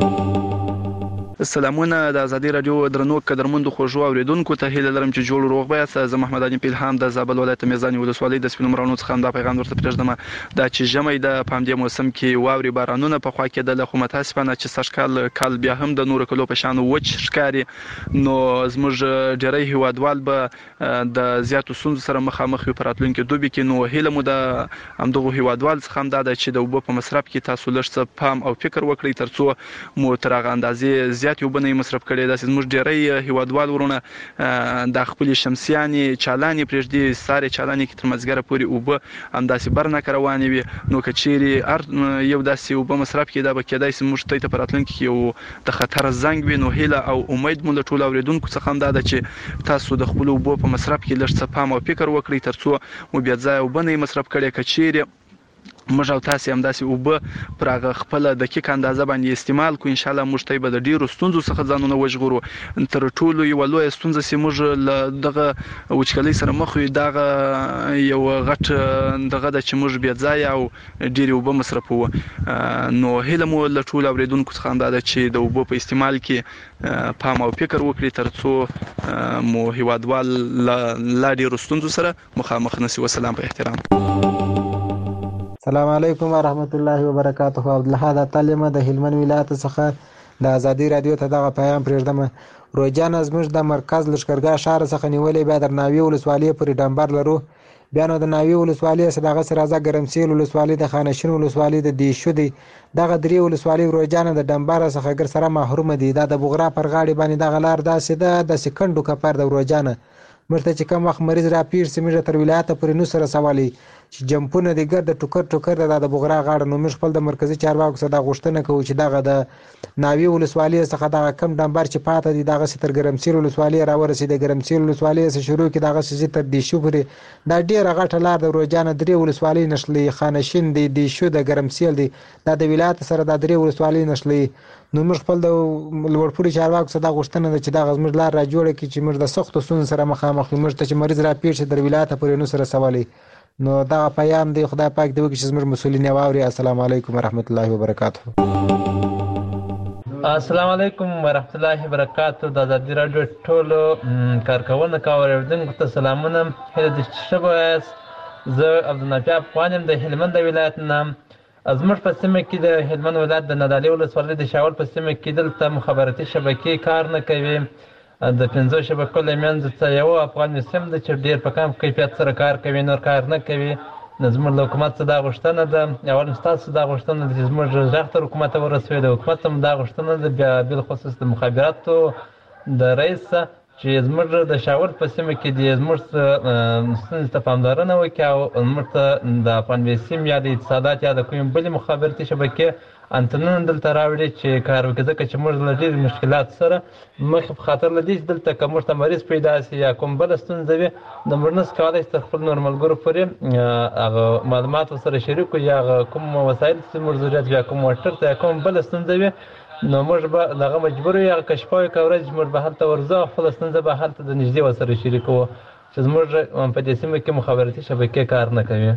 سلامونه د ازادي رادیو درنو قدرمنو خوږو اوریدونکو ته هیله لرم چې جوړ روغ بیاست. زه محمد علي پیلهام د زابل ولایت میزاني ولسوالۍ د سپینو مرانو څخه دا پیغام ورته پرېږدم دا چې ژمی د پام دې موسم کې واوري بارانونه په خوا کېدل، خو متاسفانه چې سږ کال بیا هم د نورو کلو په شان وچ ښکاري. نو زموږ ډېری هیوادوال به د زیاتو ستونزو سره مخامخ وي په راتلونکي دوبي کې. نو هیله مو د همدغو هیوادوال څخه هم دا ده چې د اوبو په مصرف کې تاسو لږ څه پام او فکر وکړئ ترڅو مو تر هغه اندازې زیات اوبه نه مصرف کړي. داسې زموږ ډېری هیوادوال ورونه د خپلې شمسیانې چالانې پرېږدي، سارې چالانې کې تر مازدیګره پورې اوبه همداسې برنکه روانې وي. نو که چیرې یو داسې اوبه مصرف کړي دا به کېدای شي موږ ته په راتلونکي کې یو د خطر زنګ وي. نو هیله او امید مو له ټولو اورېدونکو څخه هم دا ده چې تاسو د خپلو اوبو په مصرف کې لږ څه پام او فکر وکړئ ترڅو مو بې ځایه اوبه نه مصرف کړي. که چیرې موږ او تاسو هم داسې اوبه پر هغه خپل دقیق اندازه باندې استعمال کو، ان شاء الله موږ ته به د ډیرو ستونزو څخه ځانونه وژغورو. تر ټولو یو لوی ستونزه چې موږ له دغه وچکالۍ سره مخ یو دغه یو غټ دغه د چې موږ بیا ځای او ډیرو اوبه مصرفو. نو هیله مو له ټولو اوریدونکو څخه دا ده چې د اوبو په استعمال کې پام او فکر وکړي ترڅو مو هیوادوال لا ډیرو ستونزو سره مخامخ نشي. والسلام په احترام. السلام علیکم ورحمت الله وبرکاته. عبدالله تعلیم د هلمند ولایت څخه د ازادي رادیو ته دغه پیغام پرېږدم. روجان زموږ د مرکز لشکرګاه شهر څخه نیولې بیا در ناوی ولسوالۍ پورې ډمبر لرو. بیا نو د ناوی ولسوالۍ دغه سره راځه ګرمسیل ولسوالۍ د خانشین ولسوالۍ د دیشو دی دغه درې ولسوالۍ روجان د ډمبر څخه ګر سره محروم دي. دا د بغرا پر غاړې باندې دغه لار داسې ده د سکندو کپر د روجان مرته چې کوم وخت مریض را پیر سیمه تر ولایت پورې نو سره سوالي چې جمپونه د ګرد ټوکر د بغرا غاړه. نو موږ خپل د مرکزی چارواکو سره د غوښتنه کوو چې دغه د ناوی ولسوالۍ څخه دغه کم ډمبر چې پاته دي دغه ستر ګرمسیر ولسوالۍ را ورسېد. ګرمسیر ولسوالۍ څخه شروع کی دغه سې تر دیشو پورې دا ډیره غټه لار د روجان درې ولسوالۍ نشلې خانشین دی دیشو د ګرمسیل دی دا د ولایت سره د درې ولسوالۍ نشلې. نو موږ خپل د لوړپوړي چارواکو سره د غوښتنه ده چې دغه زموږ لار را جوړه کړي چې موږ د سختو ستونزو سره مخامخ یو. موږ ته چې مریض را پیر شي در ولایت پورې نو سره سوالي. نو دا پیغام دی خدای پاک دی چې زموږ مسؤلین واوري. السلام علیکم ورحمت الله وبرکاته. السلام علیکم ورحمت الله وبرکاته. د ازادي رادیو ټولو کارکونکو او اوریدونکو ته سلامونه. هله د شبه زه عبدالنافع افغان یم د هلمند ولایت نام. زموږ په سیمه کې د هلمند ولایت د نادعلي ولسوالۍ د شاول په سیمه کې دلته مخابراتي شبکې کار نه کوي. د 5 شبکو له منځ څخه یو افغان سیم د چې ډېر په کم کیفیت سره کار کوي، نور کار نه کوي. زموږ له حکومت څخه دا غوښتنه ده، اول ستاسو دا غوښتنه ده چې زموږ غږ تر حکومت ورسوي. د حکومت هم دا غوښتنه ده بیا بالخصوص د مخابراتو د رئیس چې زموږ د شاول په سیمه کې د زموږ ستونزې ته پاملرنه وکړي او زموږ ته د افغان سیم یا د اتصالات یا د کومې بلې مخابراتي شبکې انتنونه دلته راوړي چې کار وکړي، ځکه چې موږ له ډېرو مشکلات سره مخ په خاطر له دې چې دلته که موږ ته مریض پیدا شي یا کوم بله ستونزه وي نو موږ نشو کولی چې تر خپل نور ملګرو پورې هغه معلومات ورسره شریک کړو یا هغه کوم وسایل چې موږ ضرورت یا کوم موټر ته یا کوم بله ستونزه وي نو موږ به دغه مجبور یو هغه کشفوي که ورځ موږ به هلته ورځو او خپله ستونزه به هلته د نږدې ورسره شریکوو چې زموږ په دې سیمه کې مخابراتي شبکې کار نه کوي.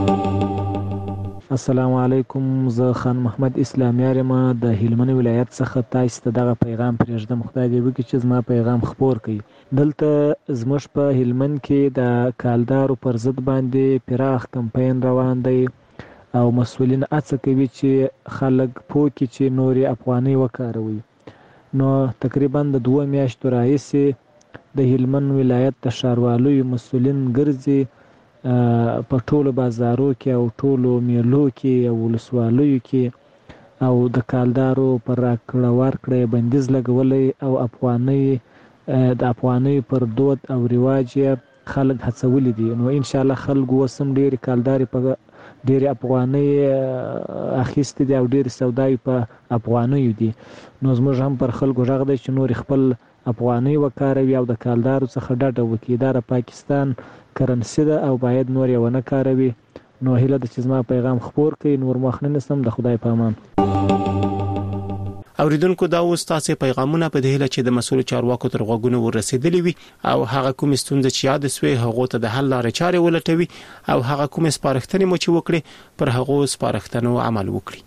السلام علیکم. زه خان محمد اسلامیار یم د هلمند ولایت څخه تاسو ته دغه پیغام پرېږدم. خدای دې وکړي چې زما پیغام خپور کړي. دلته زموږ په هلمند کې د کالدارو پر ضد باندې پراخ کمپاین روان دی او مسؤلین هڅه کوي چې خلک پوه کړي چې نورې افغانۍ وکاروي. نو تقریبا د 2 میاشتو راهیسې د هلمند ولایت د ښاروالۍ مسؤلین ګرځي په ټولو بازارو کې او ټولو میلو کې او ولسوالیو کې او د کالدارو پر راکړه ورکړه بندیز لګولی او د افغانۍ پر دود او رواج خلک هڅولی دي. نو ان شاء الله خلک وسم ډېرې کالدارې په ډېرې افغانۍ اخیستې دي او ډېرې سوداوي په افغانیو دي. نو زموږ هم پر خلکو غږ دی چې نور خپل افغانۍ وکاروي او د کالدارو څخه ډډه وکړي. دا د پاکستان کرنسي ده او باید نور یې ونه کاروي. نو هیله ده چې زما پیغام خپور کړي. نور مخ نه نیسم. د خدای په امان. اوریدونکو دا اوس تاسو پیغامونه په دې لچې د مسؤل چارواکو تر غوږونو ورسېدلې وي او هغه کوم ستونزې چې یاد سوي هغه ته د حل لارې چارې ولټوي او هغه کوم سپارښتنې مو چې وکړي پر هغه سپارښتنو عمل وکړي.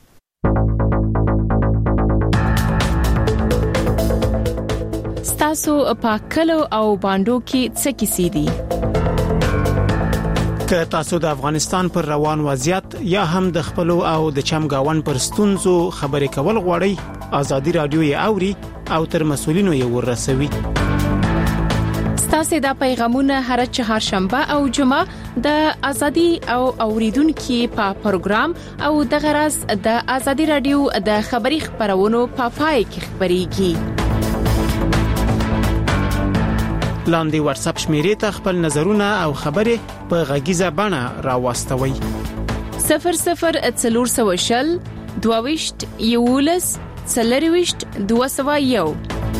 ستاسو په کلو او باندو کې څه کیسې دي؟ که تاسو د افغانستان پر روان وضعیت یا هم د خپل او د چمګاون پر ستونزو خبرې کول غواړئ، ازادي رادیو یې اوري او تر مسؤلینو یې ورسوي. ستاسو د پیغامونه هر چهارشنبه او جمعه د ازادي او اوریدونکو په پروګرام او د غرض د ازادي رادیو د خبري خبرونو په پای کې خبريږي. لاندې واتس اپ شمیرې ته خپل نظرونه او خبرې په غږیزه بڼه راوستوي. 0040 22 یولس 40 201.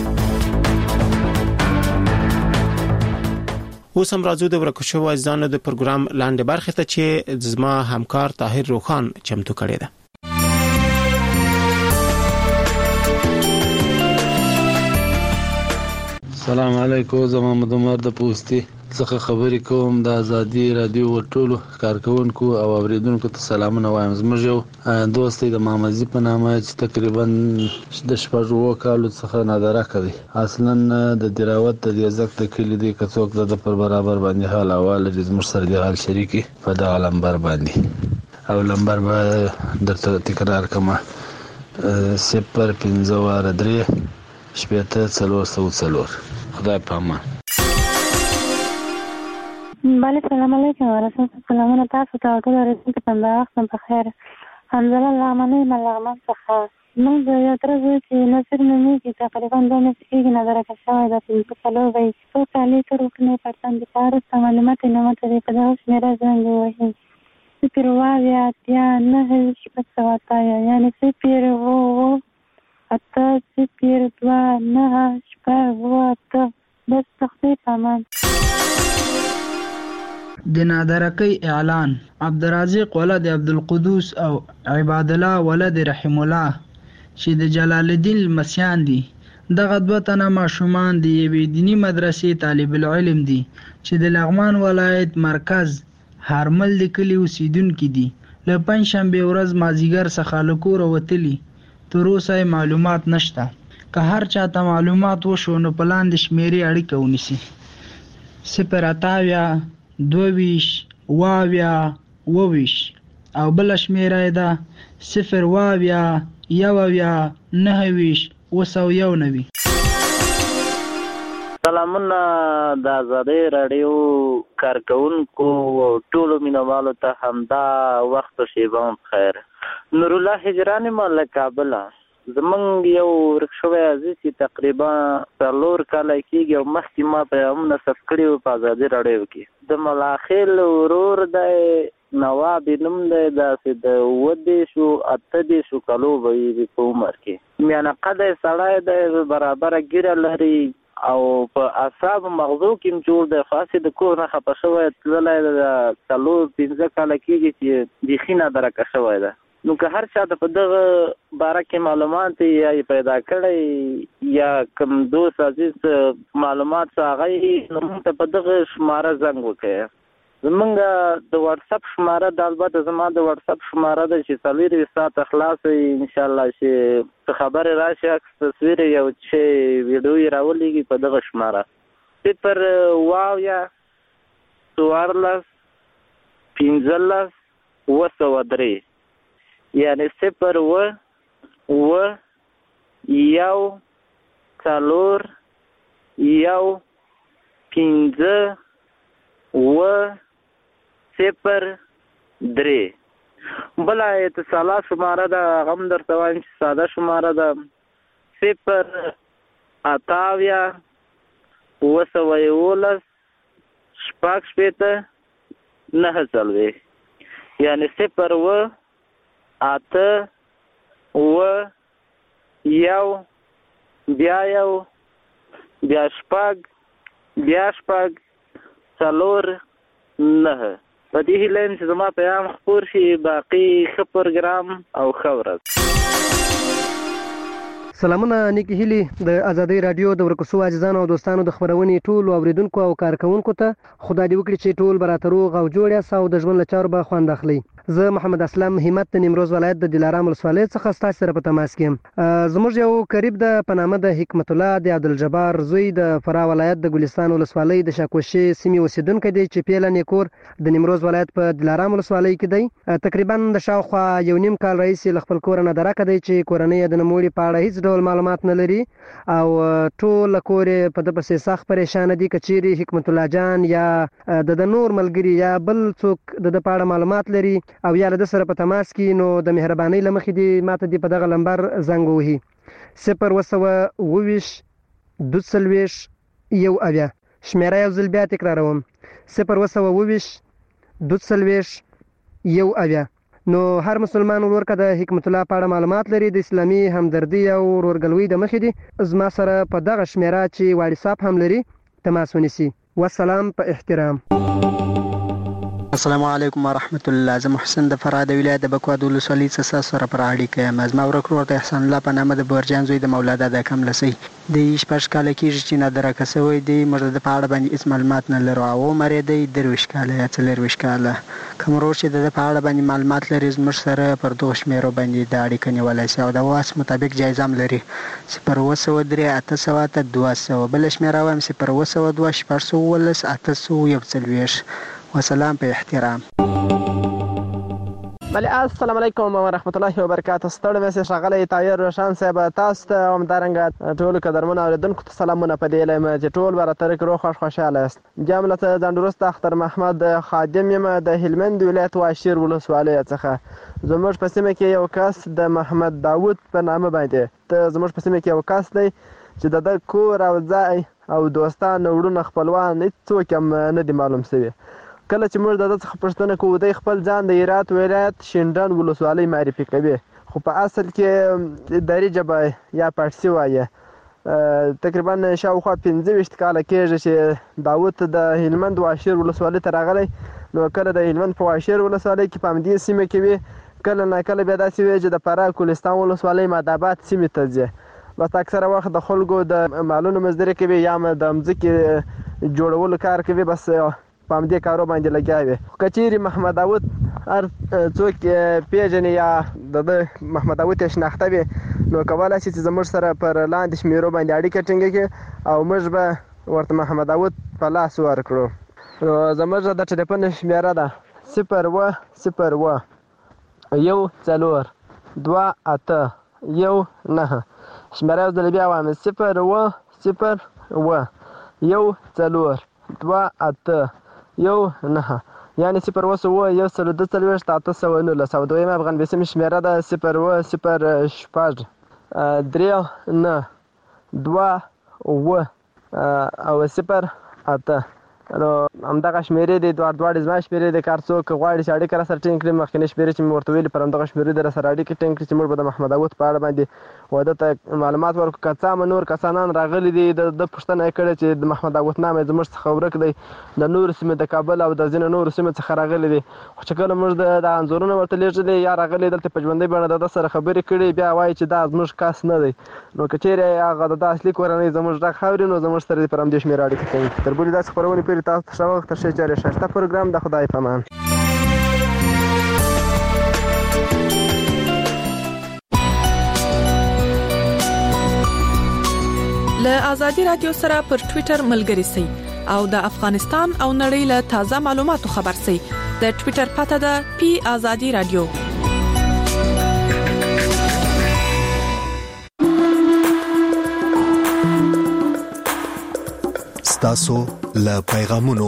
اوس هم راځو د ورکشو ځانو د پروګرام لاندې برخه ته چې زما همکار طاهر روخان چمتو کړی دی. السلام علیکم، زما محمد عمر د پوسټي څخه خبرې کوم. د ازادي رادیو ټولو کارکونکو او اوریدونکو ته سلامونه وایم. زموږ یو دوست د مامزي په نامه چې تقریبا د شپږو کالو څخه نادره کوي. اصلا د دراوت د ځک د کلی دی کڅوک د پر برابر باندې حال اول د زموږ سره د حال شریکي په دغه لمبر باندې او لمبر به درته تکرار کما 053 شپېته 404. خدای په امان. بله سلام علیکم ورحمت سلامونه تاسو ته ټول ورته پنده وخت په خیر. حمزه الله منی ملغمن څخه موږ یو تر څو چې نصر نومي کې تقریبا 2 میاشتې کې نظر راکښه ده په کلو وي څو کالي تر وکنه پرتان دي پارس معلومات نه مته په دغه شمیره څنګه وایي سپیر وایا یا نه هیڅ څه یعنی سپیر وو اته سپیر 2 نه شپه وو ته بس تخفیف امان. د نادرکی اعلان عبدالرزاق ولد عبدالقدوس او عباد الله ولد رحم الله چې د جلال الدین المسیان دي. دغه دوه تنه ماشومان دي یوې دینی مدرسې طالب العلم دي چې د لغمان ولایت مرکز هرمل د کلی اوسیدونکو دي. له پنځشنبه ورځ مازیګر څخه له کوره وتلي، تر اوسه معلومات نشته. که هر چاته معلومات وشو نو په لاندې شمیرې اړیکه ونیسي 0 22 22 او بل شمیره ده 0 19 سلامونه د ازادي رادیو کارکونکو ټول مینوالو ته همدا وخت شیبه خیر. نور الله هجرانی مال کابل زمونږ یو ورکشوی عزیز چې تقریبا 4 کال کېږي او مخکې ما پیغامونه ثبت کړي وو په ازادي رادیو کې. د ملاخیل ورور دی نواب نوم دی، داسې د 28 کالو به وي په عمر کې. میانه قده سړی دی، برابره ګیره لري او په اعصاب مغزو کې جوړ دی. خاصې د کور نه خفه شوی تللی د 4-5 کاله کېږي چې بیخي نادرکه شوی ده. نو که هر چا د په دغه باره کې معلومات یا پیدا کړی یا کوم دوست عزیز معلومات هغه نو موږ ته په دغه شماره زنګ وکړئ. زمونږ د واتس اپ شماره د البته زما د واتس اپ شماره ده چې 24 ساعته خلاص ان شاء الله چې خبرې راشي عکس تصویر یو چې ویډیو یې راولېږي په دغه شماره 0 یعنی 0 1 4 1 5 0 بلا اتصالات شماره ده غم درته وایم چې ساده شماره ده 0 اتاویا 211 شپږ شپېته 9 یعنی 0 اته و یو بیا شپږ 4 9 په دې هیله چې زما پیغام خپور شي. باقي ښه پروګرام او ښه ورځ. سلامونه نیکی هیلی د ازادي رادیو د ورکوسو عزیزانو او دوستانو د خبرونې ټول اوریدونکو او کارکونکو ته خدای دې وکړي چې ټول براترو او جوړ یاست او د ژوند له چارو به خوند اخلي. زه محمد اسلام همت د نیمروز ولایت د دلارام ولسوالۍ څخه ستاسو سره په تماس کې زموږ یو قریب د پنامه د حکمت الله د عبدالجبار زوی د فراه ولایت د ګلستان ولسوالۍ د شاکوشي سیمې اوسیدونکو دی چې پیله نیکور د نیمروز ولایت په دلارام ولسوالۍ کې دی. تقریبا د شاوخوا یو نیم کال رئیس له خپل کور نه درکه دی چې کورنۍ د نموړي په اړه هیڅ ډول معلومات نه لري او ټول کور په د پسې سخت پریشان دي. کچيري حکمت الله جان یا د نور ملګری یا بل څوک د پاړه معلومات لري او یا د سره په تماس کې نو د مهرباني لمخې دي ماته دی په دغه لمبر زنګ وهي 022 دوسلويش یو اویا شمیره یو ځل بیا تکراروم 022 دوسلويش یو اویا. نو هر مسلمان ورکه د حکمت الله پاړه معلومات لري د اسلامي همدردي او ورورګلوي د مخې دي زما سره په دغه شمیره چې واتساپ هم لري تماس ونیسي. والسلام په احترام. السلام علیکم ورحمت الله. زه محسن د فراه د ولایت د بکواد ولسوالۍ څخه سره پر اړیکه یم. زما ورکړ ته احسان الله په نامه د برجان زوی د مولا دادا کم لسی د شپږ کال کېږي چې نادره کسوي دی مرده په اړه باندې هیڅ معلومات نه لرو او مری دی درویش کال یا څلرویش کال کومرو چې د په اړه باندې معلومات لري زموږ سره پر دوه شمیرو باندې د اړیکه نیولای شي او د واس مطابق جایزه هم لري 0 800 200 بل شمیره هم 0 2 400 800 وسلام په احترام. بله السلام علیکم ورحمت الله وبرکاته. ستړی مې ښاغلی طاهر روشن صاحب تاسو ته همدارنګه ټولو قدرمنو اورېدونکو ته سلامونه په دې لیم چې ټول به راتلونکي کې روغ خوښ خوشحاله یاست. جمله ته ځان وروسته اختر محمد خادم یم د هلمند ولایت واشیر ولسوالۍ څخه. زموږ په سیمه کې یو کس د محمد داود په نامه باندې ته زموږ په سیمه کې یو کس دی چې د کور او ځای او دوستان وړونه خپلوان هیڅوک هم نه دي معلوم شوي. کله چې موږ د ده څخه پوښتنه کوو دی خپل ځان د هرات ولایت شینډنډ ولسوالۍ معرفي کوي خو په اصل کې دري ژبه یا پارسي وایي. تقریبا شاوخوا 25 کاله کېږي چې داود د هلمند واشیر ولسوالۍ ته راغلی. نو کله د هلمند په واشیر ولسوالۍ کې په همدې سیمه کې وي کله ناکله بیا داسې وي چې د فراه ګلستان ولسوالۍ ماداباد سیمې ته ځي. بس اکثره وخت د خلکو د مالونو مزدوري کوي یا د مځکې جوړولو کار کوي بس په همدې کارو باندې لګیا وي. که چیرې محمد داود هر څوک پیژني یا د محمد داود یې شناخته وي نو کولی شي چې زموږ سره پر لاندې شمیرو باندې اړیکه ټینګه کړي او موږ به ورته محمد داود په لاس ورکړو. نو زموږ د ټلیفون شمیره ده 0 0 1 4 2 8 1 9 شمیره یو ځل بیا وایم 0 0 1 4 2 8 1 یعنی 0 1 1 819 او دویمه افغان شمیره ده 0 0 6 3 9 2 او 0 8 نو همدغه شمیرې دي دواړې زما شمیرې د کار څوک غواړي چې اړیکه راسره ټینګ کړي مخکینۍ شمیرې چې مې ورته ویلي پر همدغه شمیرې د راسره اړیکې ټینګ کړي چې موږ به د محمد داود په اړه باندې واده ته معلومات ورکړو. که څه نور کسانان راغلي دي د پوښتنه یې کړې چې د محمد داود نام یې زموږ څخه ورک دی د نورو سیمې د کابل او د ځینو نورو سیمې څخه راغلي دي خو چې کله موږ د انځورونه ورته لیږلي یا راغلي دلته په ژوندۍ بڼه د ده سره خبرې کړي بیا وایي چې دا زموږ کس نه دی. نو که چیرې هغه د ده اصلي کورنۍ زموږ غږ اوري نو زموږ سره دې پر همدې شمېره اړیکه کوي. تر بلې داسې خپرونې پورې تاسو ته ښه وخت تر ښې چارې ښایسته پروګرام د خدای په امان. له ازادي رادیو سره پر ټوئیټر ملګري سئ او د افغانستان او نړۍ له تازه معلوماتو خبر سئ. د ټوئیټر پته ده پی ازادي رادیو. ستاسو له پیغامونو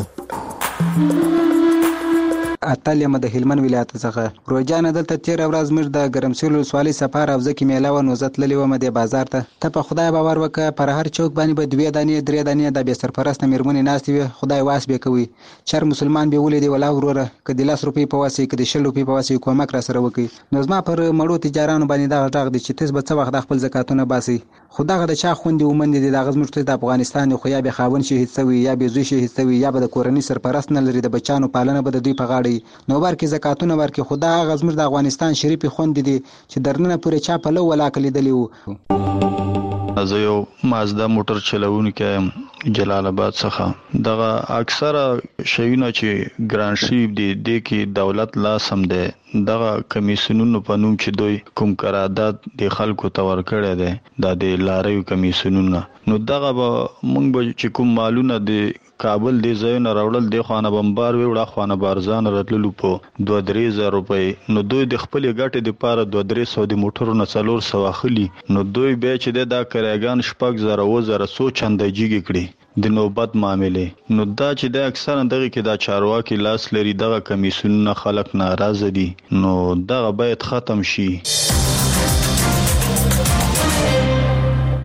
اتلیم د هلمند ولایت څخه روجانه دلته تیر ورځ موږ د ګرمسیر ولسوالۍ سفر او ځکه میله و نو زتللی و مده بازار ته په خدای باور وکړه پر هر چوک باندې به 2 دانې 3 دانې د به سرپرست میرمنې ناشتي وي خدای واس به کوي چر مسلمان به ولې دی ولا وروره کدي 10 روپۍ په واسي کدي 10 روپۍ په واسي کومک را سره وکي نو زما پر مړو تجارانو باندې دا غږ دي چې تاسو به څه وخت خپل زکاتونه باسي خو دغه د چا خوندې ومندې دي دغه زموږ د افغانستان خو یا به خاون شهید شوی یا به زوی شهید شوی یا به د کورنۍ سرپرست نه لري د بچانو پالنه به د دوی په غاړه نو ورکې زکاتونه ورکې خدا هغه زموږ د افغانستان شریف خوندې دي چې درنه پورې چا په لو ولاکه لیدلی وو. زه یو مازدا موټر چلوونکی یم جلال آباد څخه. دغه اکثره شیونه چې ګران شریف دي د کې دولت لاس هم دی دغه کمیسیونونو په نوم چې دوی کوم قرارداد د خلکو ته ورکړی دی دا د لاریو کمیسیونونه نو دغه به موږ به چې کوم مالونه د کابل دی ځایونه راوړل دی خوانه بمبار ویوړه خوانه بارزان راتللو په 2-3,000 روپۍ نو دوی د خپل ګټې د پاره 2-300 د موټرونو 400 اخلي نو دوی به چې دا کریګان شپږ زره و زره سو چندېږي کړي د نوبت معاملې نو دا چې د اکثر دغه کې دا چارواکي لاس لري دغه کمیسیونونه خلک ناراضه دي نو دغه باید ختم شي.